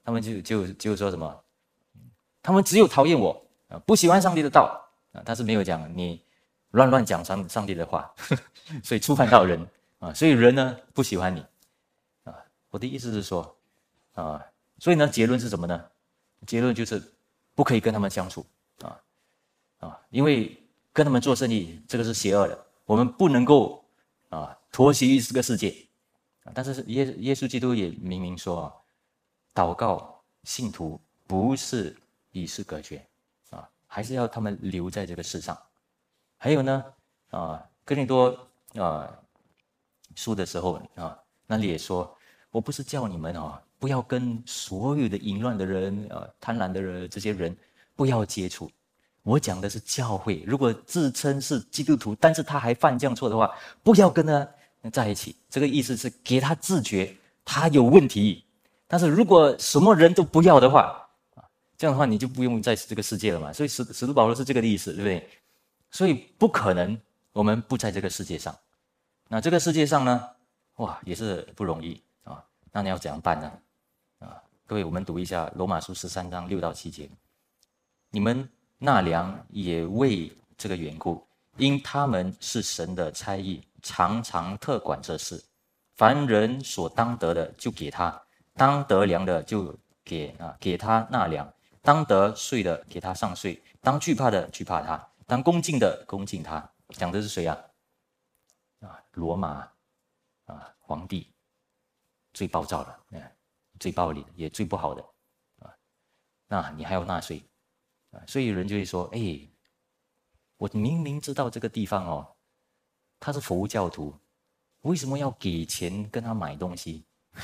他们就说什么？他们只有讨厌我不喜欢上帝的道但是没有讲你乱讲上帝的话，所以触犯到人所以人呢不喜欢你我的意思是说所以呢结论是什么呢？结论就是不可以跟他们相处因为跟他们做生意这个是邪恶的，我们不能够妥协于这个世界但是耶稣基督也明明说祷告信徒不是与世隔绝还是要他们留在这个世上。还有呢哥林多书的时候那里也说，我不是叫你们不要跟所有的淫乱的人贪婪的人这些人不要接触。我讲的是教会，如果自称是基督徒，但是他还犯这样错的话，不要跟他在一起。这个意思是给他自觉他有问题。但是如果什么人都不要的话这样的话你就不用在这个世界了嘛。所以使徒保罗是这个意思，对不对？所以不可能我们不在这个世界上。那这个世界上呢哇也是不容易那你要怎样办呢各位我们读一下罗马书13章6到7节，你们纳粮也为这个缘故，因他们是神的差役，常常特管这事。凡人所当得的就给他，当得粮的就给他纳粮，当得税的给他上税，当惧怕的惧怕他，当恭敬的恭敬他。讲的是谁罗马皇帝，最暴躁的最暴力的也最不好的那你还要纳税所以人就会说我明明知道这个地方他是佛教徒，为什么要给钱跟他买东西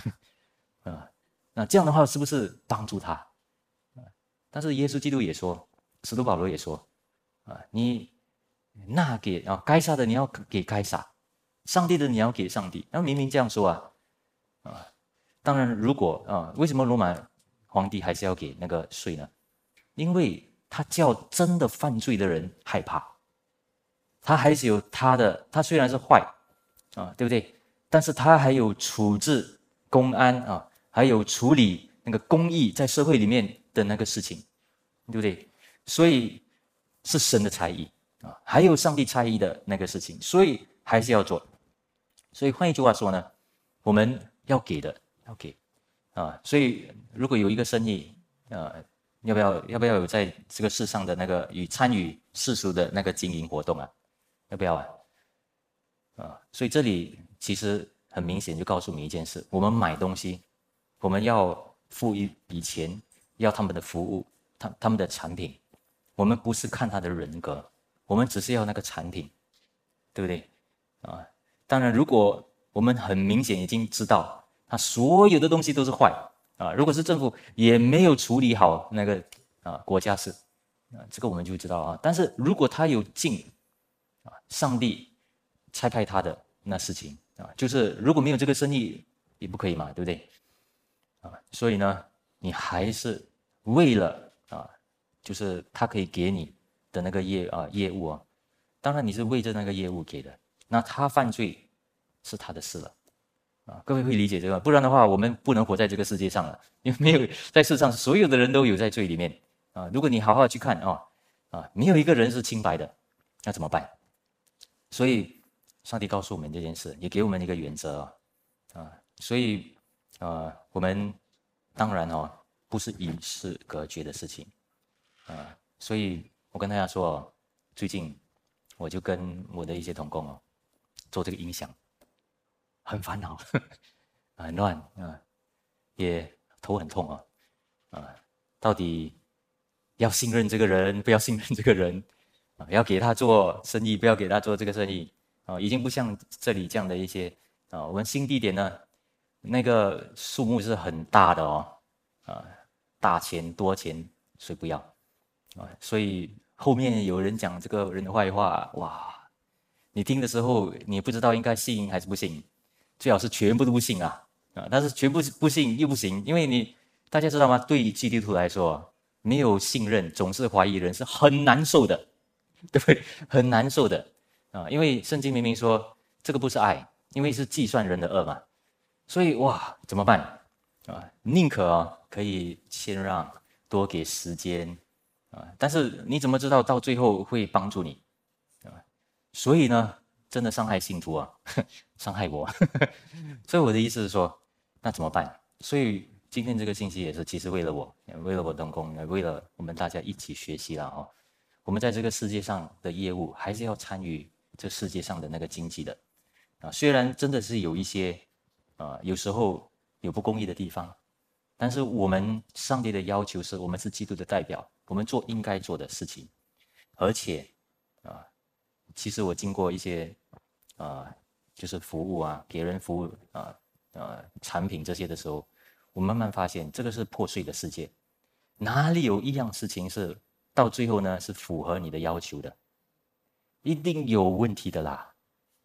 那这样的话是不是帮助他但是耶稣基督也说，使徒保罗也说你纳给该撒的你要给该撒，上帝的你要给上帝。那明明这样说当然如果为什么罗马皇帝还是要给那个税呢？因为他叫真的犯罪的人害怕，他还是有他虽然是坏对不对？但是他还有处置公安还有处理那个公义在社会里面的那个事情，对不对？所以是神的差役还有上帝差役的那个事情，所以还是要做。所以换一句话说呢，我们要给的要给所以如果有一个生意要不要有在这个世上的那个参与世俗的那个经营活动要不要所以这里其实很明显就告诉你一件事，我们买东西我们要付一笔钱，要他们的服务他们的产品，我们不是看他的人格，我们只是要那个产品，对不对当然如果我们很明显已经知道他所有的东西都是坏如果是政府也没有处理好那个国家事这个我们就知道但是如果他有尽上帝差派他的那事情就是如果没有这个生意也不可以嘛，对不对所以呢你还是为了就是他可以给你的那个业务当然你是为着那个业务给的，那他犯罪是他的事了各位会理解这个，不然的话我们不能活在这个世界上了，因为没有在世上所有的人都有在罪里面如果你好好去看没有一个人是清白的，那怎么办？所以上帝告诉我们这件事，也给我们一个原则所以我们当然不是与世隔绝的事情所以我跟大家说最近我就跟我的一些同工做这个音响，很烦恼很乱也头很痛到底要信任这个人不要信任这个人要给他做生意不要给他做这个生意已经不像这里这样的一些我们新地点呢那个数目是很大的大钱多钱谁不要所以后面有人讲这个人的坏话哇，你听的时候你不知道应该信还是不信，最好是全部都不信但是全部不信又不行，因为大家知道吗？对于基督徒来说没有信任总是怀疑人是很难受的，对不对？很难受的因为圣经明明说这个不是爱，因为是计算人的恶嘛，所以哇怎么办宁可可以谦让，多给时间但是你怎么知道到最后会帮助你所以呢，真的伤害信徒伤害我。所以我的意思是说，那怎么办？所以今天这个信息也是，其实为了我同工，为了我们大家一起学习了我们在这个世界上的业务，还是要参与这世界上的那个经济的虽然真的是有一些有时候有不公义的地方，但是我们上帝的要求是我们是基督的代表，我们做应该做的事情，而且其实我经过一些就是服务给人服务产品这些的时候，我慢慢发现这个是破碎的世界，哪里有一样事情是到最后呢是符合你的要求的，一定有问题的啦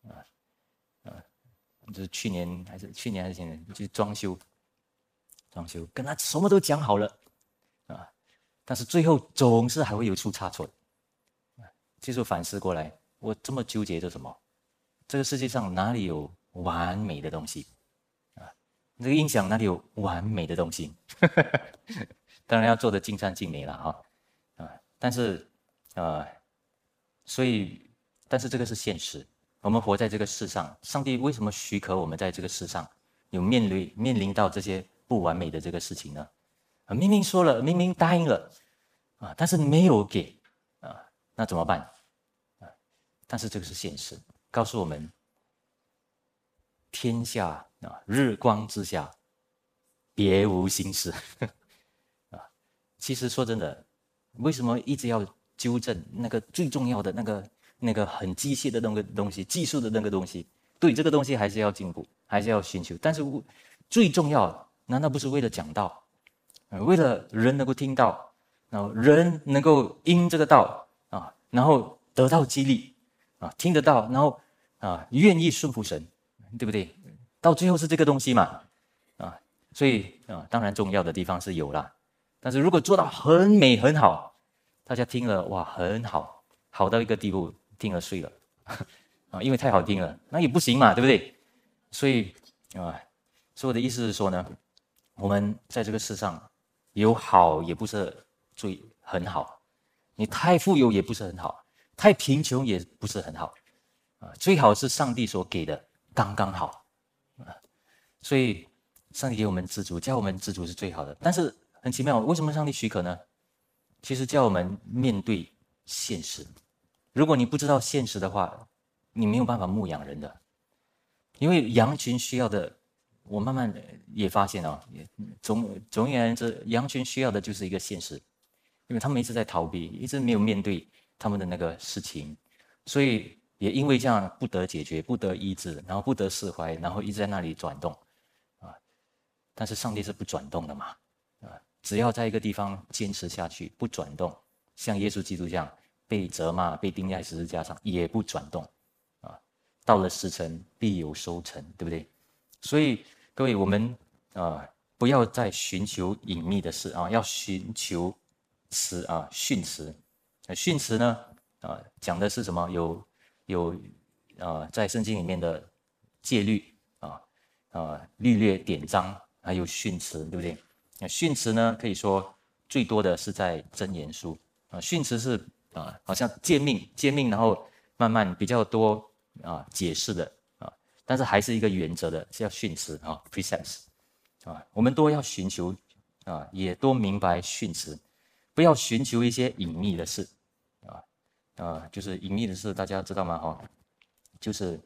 就是去年还是前年，就是装修，跟他什么都讲好了但是最后总是还会有出差错。其实反思过来，我这么纠结着什么？这个世界上哪里有完美的东西这个音响哪里有完美的东西？当然要做的尽善尽美了但是所以但是这个是现实。我们活在这个世上，上帝为什么许可我们在这个世上有面临到这些不完美的这个事情呢？明明说了，明明答应了但是没有给那怎么办但是这个是现实，告诉我们天下日光之下别无新事其实说真的，为什么一直要纠正那个最重要的那个很机械的那个东西，技术的那个东西？对，这个东西还是要进步，还是要寻求。但是最重要，难道不是为了讲道为了人能够听到，然后人能够因这个道然后得到激励听得到，然后愿意顺服神，对不对？到最后是这个东西嘛所以当然重要的地方是有啦，但是如果做到很美很好，大家听了哇很好，好到一个地步，听了睡了因为太好听了，那也不行嘛，对不对？所以所以我的意思是说呢，我们在这个世上有好也不是很好，你太富有也不是很好，太贫穷也不是很好最好是上帝所给的刚刚好所以上帝给我们知足，叫我们知足是最好的。但是很奇妙，为什么上帝许可呢？其实叫我们面对现实。如果你不知道现实的话，你没有办法牧养人的，因为羊群需要的，我慢慢也发现总而言之，羊群需要的就是一个现实，因为他们一直在逃避，一直没有面对他们的那个事情，所以也因为这样不得解决，不得医治，然后不得释怀，然后一直在那里转动但是上帝是不转动的嘛只要在一个地方坚持下去，不转动，像耶稣基督这样被责骂、被钉在十字架上也不转动到了时辰必有收成，对不对？所以各位，我们不要再寻求隐秘的事要寻求训词。训词呢讲的是什么？有在圣经里面的戒律律略典章，还有训词，对不对？训词呢，可以说最多的是在箴言书训词是好像诫命，然后慢慢比较多解释的但是还是一个原则的，是要训词precepts 我们都要寻求也多明白训词，不要寻求一些隐秘的事就是隐秘的事，大家知道吗？就是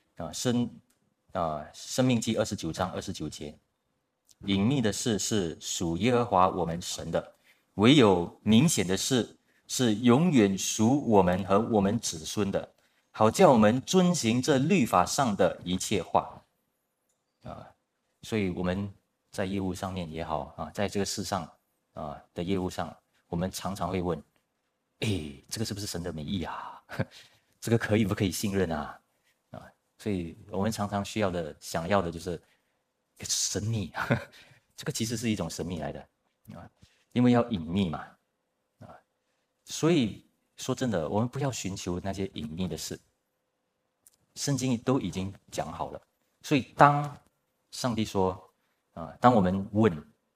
生命记29章29节，隐秘的事是属耶和华我们神的，唯有明显的事是永远属我们和我们子孙的，好叫我们遵行这律法上的一切话所以我们在业务上面也好在这个世上的业务上，我们常常会问这个是不是神的美意这个可以不可以信任所以我们常常想要的就是神秘这个其实是一种神秘来的因为要隐秘嘛所以说真的，我们不要寻求那些隐秘的事，圣经都已经讲好了。所以当上帝说当我们问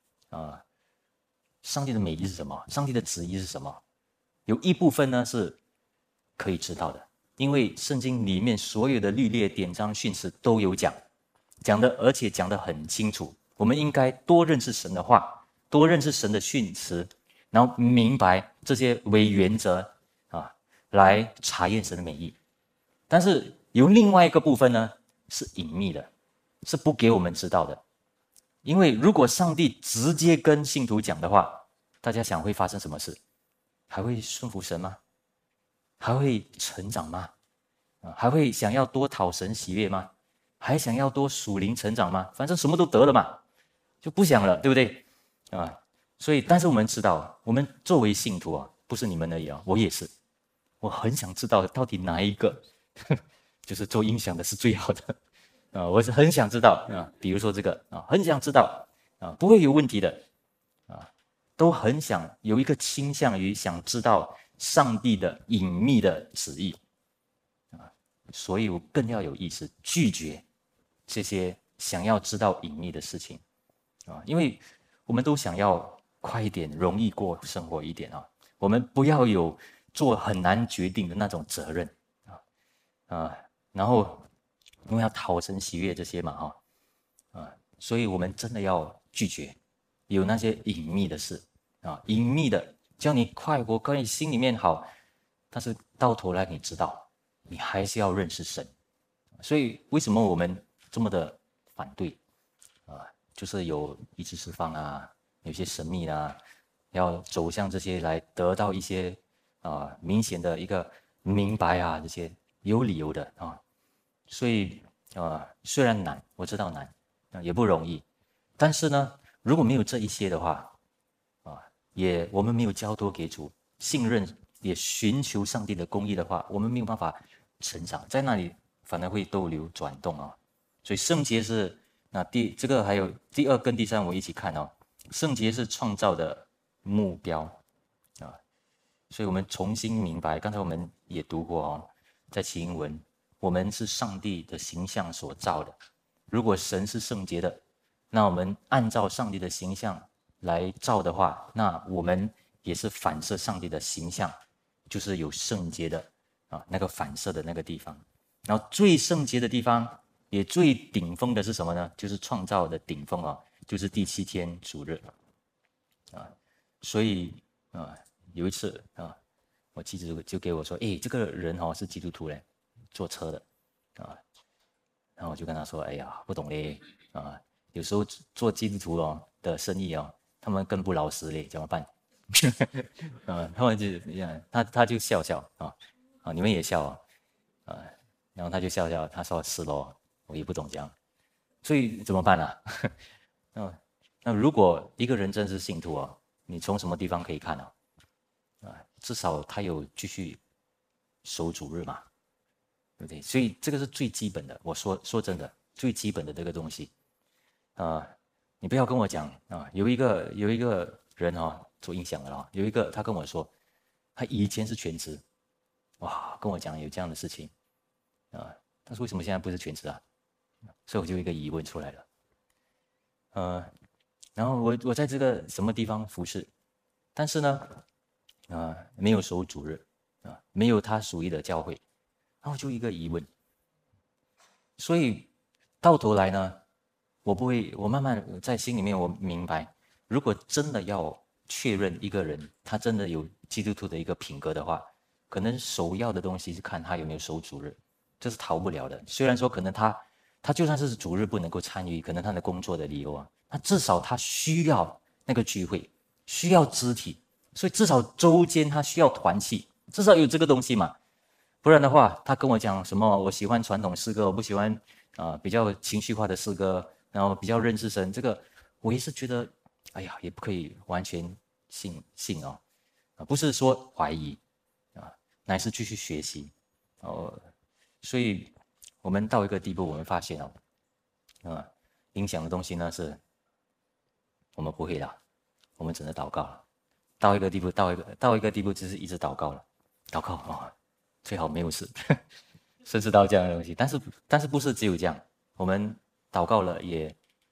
上帝的美意是什么，上帝的旨意是什么，有一部分呢是可以知道的，因为圣经里面所有的律例典章训词都有讲的，而且讲得很清楚。我们应该多认识神的话，多认识神的训词，然后明白这些为原则来查验神的美意。但是有另外一个部分呢是隐秘的，是不给我们知道的。因为如果上帝直接跟信徒讲的话，大家想会发生什么事？还会顺服神吗？还会成长吗？还会想要多讨神喜悦吗？还想要多属灵成长吗？反正什么都得了嘛，就不想了，对不对？所以，但是我们知道，我们作为信徒不是你们而已我也是，我很想知道到底哪一个就是做音响的是最好的。我是很想知道比如说这个很想知道不会有问题的都很想有一个倾向于想知道上帝的隐秘的旨意所以我更要有意识拒绝这些想要知道隐秘的事情因为我们都想要快一点、容易过生活一点我们不要有做很难决定的那种责任然后因为要讨神喜悦这些嘛所以我们真的要拒绝有那些隐秘的事隐秘的叫你快活，跟你心里面好，但是到头来你知道，你还是要认识神。所以为什么我们这么的反对就是有医治释放有些神秘要走向这些来得到一些明显的一个明白这些有理由的所以虽然难，我知道难也不容易，但是呢，如果没有这一些的话也我们没有交托给主，信任也寻求上帝的公义的话，我们没有办法成长，在那里反而会逗留转动所以圣洁是这个还有第二跟第三我一起看圣洁是创造的目标所以我们重新明白，刚才我们也读过在启应文，我们是上帝的形象所造的。如果神是圣洁的，那我们按照上帝的形象来造的话，那我们也是反射上帝的形象，就是有圣洁的那个反射的那个地方。然后最圣洁的地方，也最顶峰的是什么呢？就是创造的顶峰就是第7天主日所以有一次我妻子就给我说，这个人是基督徒嘞，坐车的然后我就跟他说，哎呀，不懂嘞有时候做基督徒的生意他们更不老实嘞，怎么办？他们就他就笑笑你们也笑然后他就笑笑，他说是咯，我也不懂这样，所以怎么办那如果一个人真是信徒你从什么地方可以看至少他有继续守主日嘛，对不对？所以这个是最基本的。我说真的，最基本的这个东西你不要跟我讲有一个人做音响的有一个他跟我说，他以前是全职，哇，跟我讲有这样的事情但是为什么现在不是全职所以我就有一个疑问出来了然后我在这个什么地方服侍，但是呢没有守主日没有他属于的教会，然后就一个疑问，所以到头来呢，我慢慢在心里面我明白，如果真的要确认一个人他真的有基督徒的一个品格的话，可能首要的东西是看他有没有守主日，这是逃不了的。虽然说可能他就算是主日不能够参与，可能他的工作的理由那至少他需要那个聚会，需要肢体，所以至少周间他需要团契，至少有这个东西嘛。不然的话，他跟我讲什么我喜欢传统诗歌，我不喜欢比较情绪化的诗歌，然后比较认识神，这个我也是觉得哎呀也不可以完全信不是说怀疑乃是继续学习所以我们到一个地步，我们发现影响的东西呢是我们不会了，我们只能祷告了。到一个地步，就是一直祷告了，祷告最好没有事，甚至到这样的东西。但是不是只有这样，我们祷告了也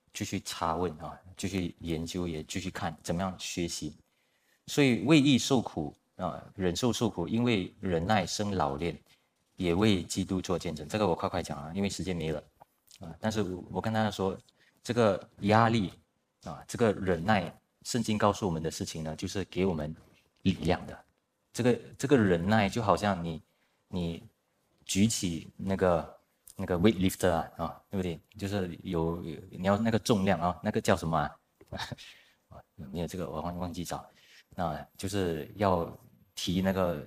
继续查问啊，继续研究，也继续看怎么样学习。所以为义受苦啊，忍受受苦，因为忍耐生老练，也为基督做见证。这个我快快讲啊，因为时间没了啊。但是我跟大家说，这个压力啊，这个忍耐，圣经告诉我们的事情呢，就是给我们力量的。这个忍耐就好像你举起那个 weightlifter 啊，对不对？就是你要那个重量啊，那个叫什么啊？没有这个我忘记找，就是要提那个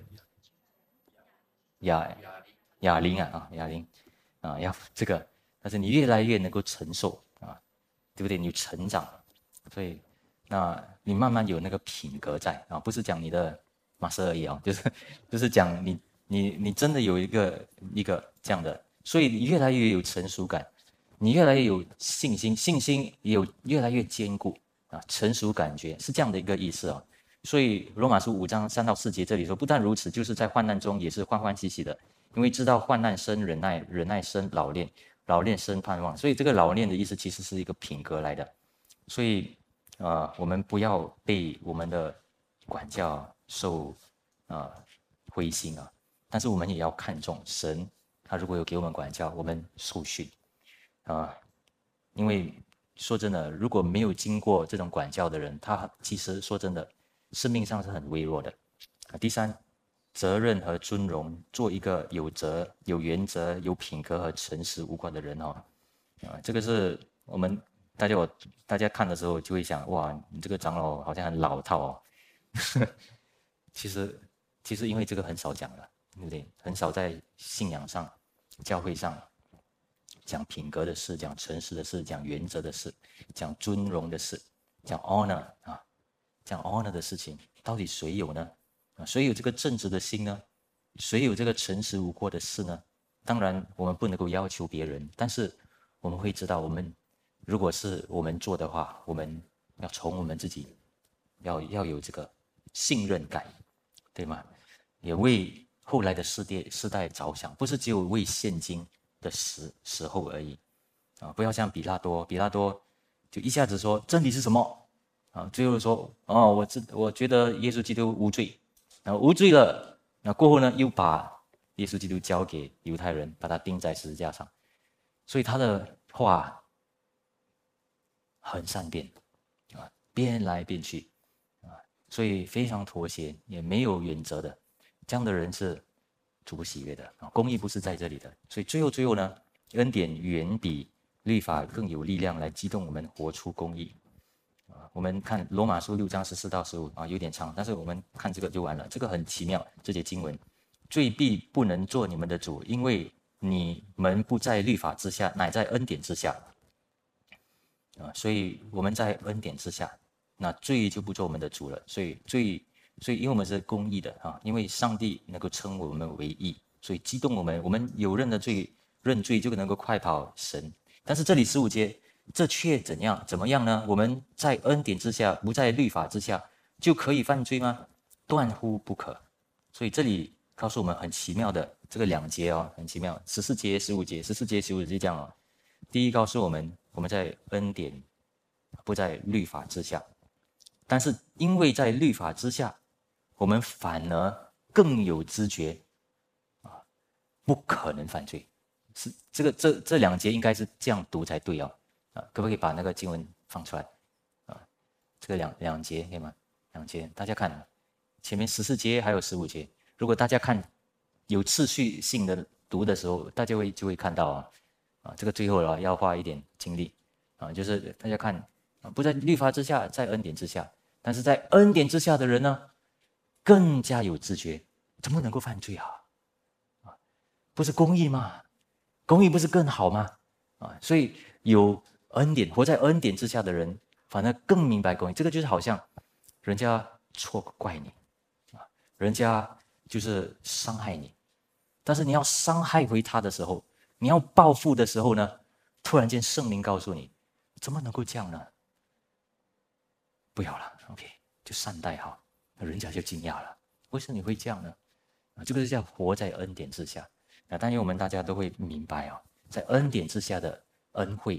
哑铃哑铃要这个，但是你越来越能够承受啊，对不对？你成长，所以你慢慢有那个品格在啊，不是讲你的马色而已啊，就是讲你真的有一个这样的，所以你越来越有成熟感，你越来越有信心，信心也有越来越坚固啊，成熟感觉是这样的一个意思啊。所以罗马书5章3到4节这里说，不但如此，就是在患难中也是欢欢喜喜的，因为知道患难生忍耐，忍耐生老练，老练生盼望。所以这个老练的意思其实是一个品格来的。所以我们不要被我们的管教受灰心啊，但是我们也要看重神，他如果有给我们管教，我们受训因为说真的，如果没有经过这种管教的人，他其实说真的，生命上是很微弱的。第三，责任和尊荣，做一个有原则、有品格和诚实无过的人这个是我们大家看的时候就会想，哇，你这个长老好像很老套哦。其实因为这个很少讲了，对不对？很少在信仰上、教会上讲品格的事，讲诚实的事，讲原则的事，讲尊荣的事，讲 honor 讲 honor 的事情，到底谁有呢？谁有这个正直的心呢？谁有这个诚实无过的事呢？当然，我们不能够要求别人，但是我们会知道，如果是我们做的话，我们要从我们自己要有这个信任感，对吗？也为后来的世代着想，不是只有为现今的时候而已不要像比拉多就一下子说真理是什么最后说我觉得耶稣基督无罪，然后无罪了，过后呢又把耶稣基督交给犹太人，把他钉在十字架上，所以他的话很善变变来变去所以非常妥协，也没有原则的，这样的人是主不喜悦的公义不是在这里的，所以最后呢，恩典远比律法更有力量来激动我们活出公义我们看罗马书6章14到15有点长，但是我们看这个就完了。这个很奇妙，这节经文，罪必不能做你们的主，因为你们不在律法之下，乃在恩典之下所以我们在恩典之下，那罪就不做我们的主了。所以因为我们是公义的因为上帝能够称我们为义，所以激动我们有认罪就能够快跑神。但是这里15节，这却怎么样呢？我们在恩典之下，不在律法之下，就可以犯罪吗？断乎不可。所以这里告诉我们很奇妙的这个2节很奇妙，14节、15节，14节、15节这样第一告诉我们在恩典，不在律法之下。但是因为在律法之下，我们反而更有知觉不可能犯罪。是这2节应该是这样读才对可不可以把那个经文放出来这个两节可以吗？2节大家看前面14节还有15节，如果大家看有次序性的读的时候，大家就会看到这个最后要花一点精力就是大家看不在律法之下，在恩典之下，但是在恩典之下的人呢，更加有知觉，怎么能够犯罪不是公义吗？公义不是更好吗？所以有恩典，活在恩典之下的人，反而更明白公义。这个就是好像人家错怪你人家就是伤害你，但是你要伤害回他的时候，你要报复的时候呢，突然间圣灵告诉你，怎么能够这样呢？不要了 ，OK， 就善待好，人家就惊讶了，为什么你会这样呢？这个是叫活在恩典之下。但愿我们大家都会明白在恩典之下的恩惠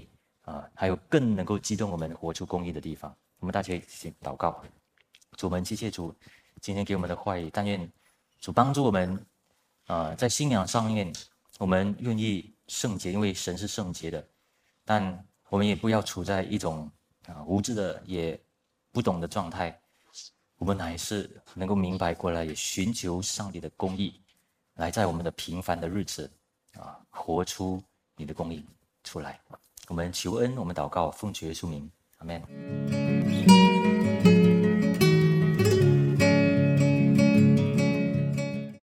还有更能够激动我们活出公义的地方。我们大家一起祷告。主，我们谢谢主今天给我们的话语，但愿主帮助我们在信仰上面，我们愿意圣洁，因为神是圣洁的，但我们也不要处在一种无知的也不懂的状态，我们乃是能够明白过来，也寻求上帝的公义，来在我们的平凡的日子活出你的公义出来。我们求恩，我们祷告，奉主耶稣名，阿们。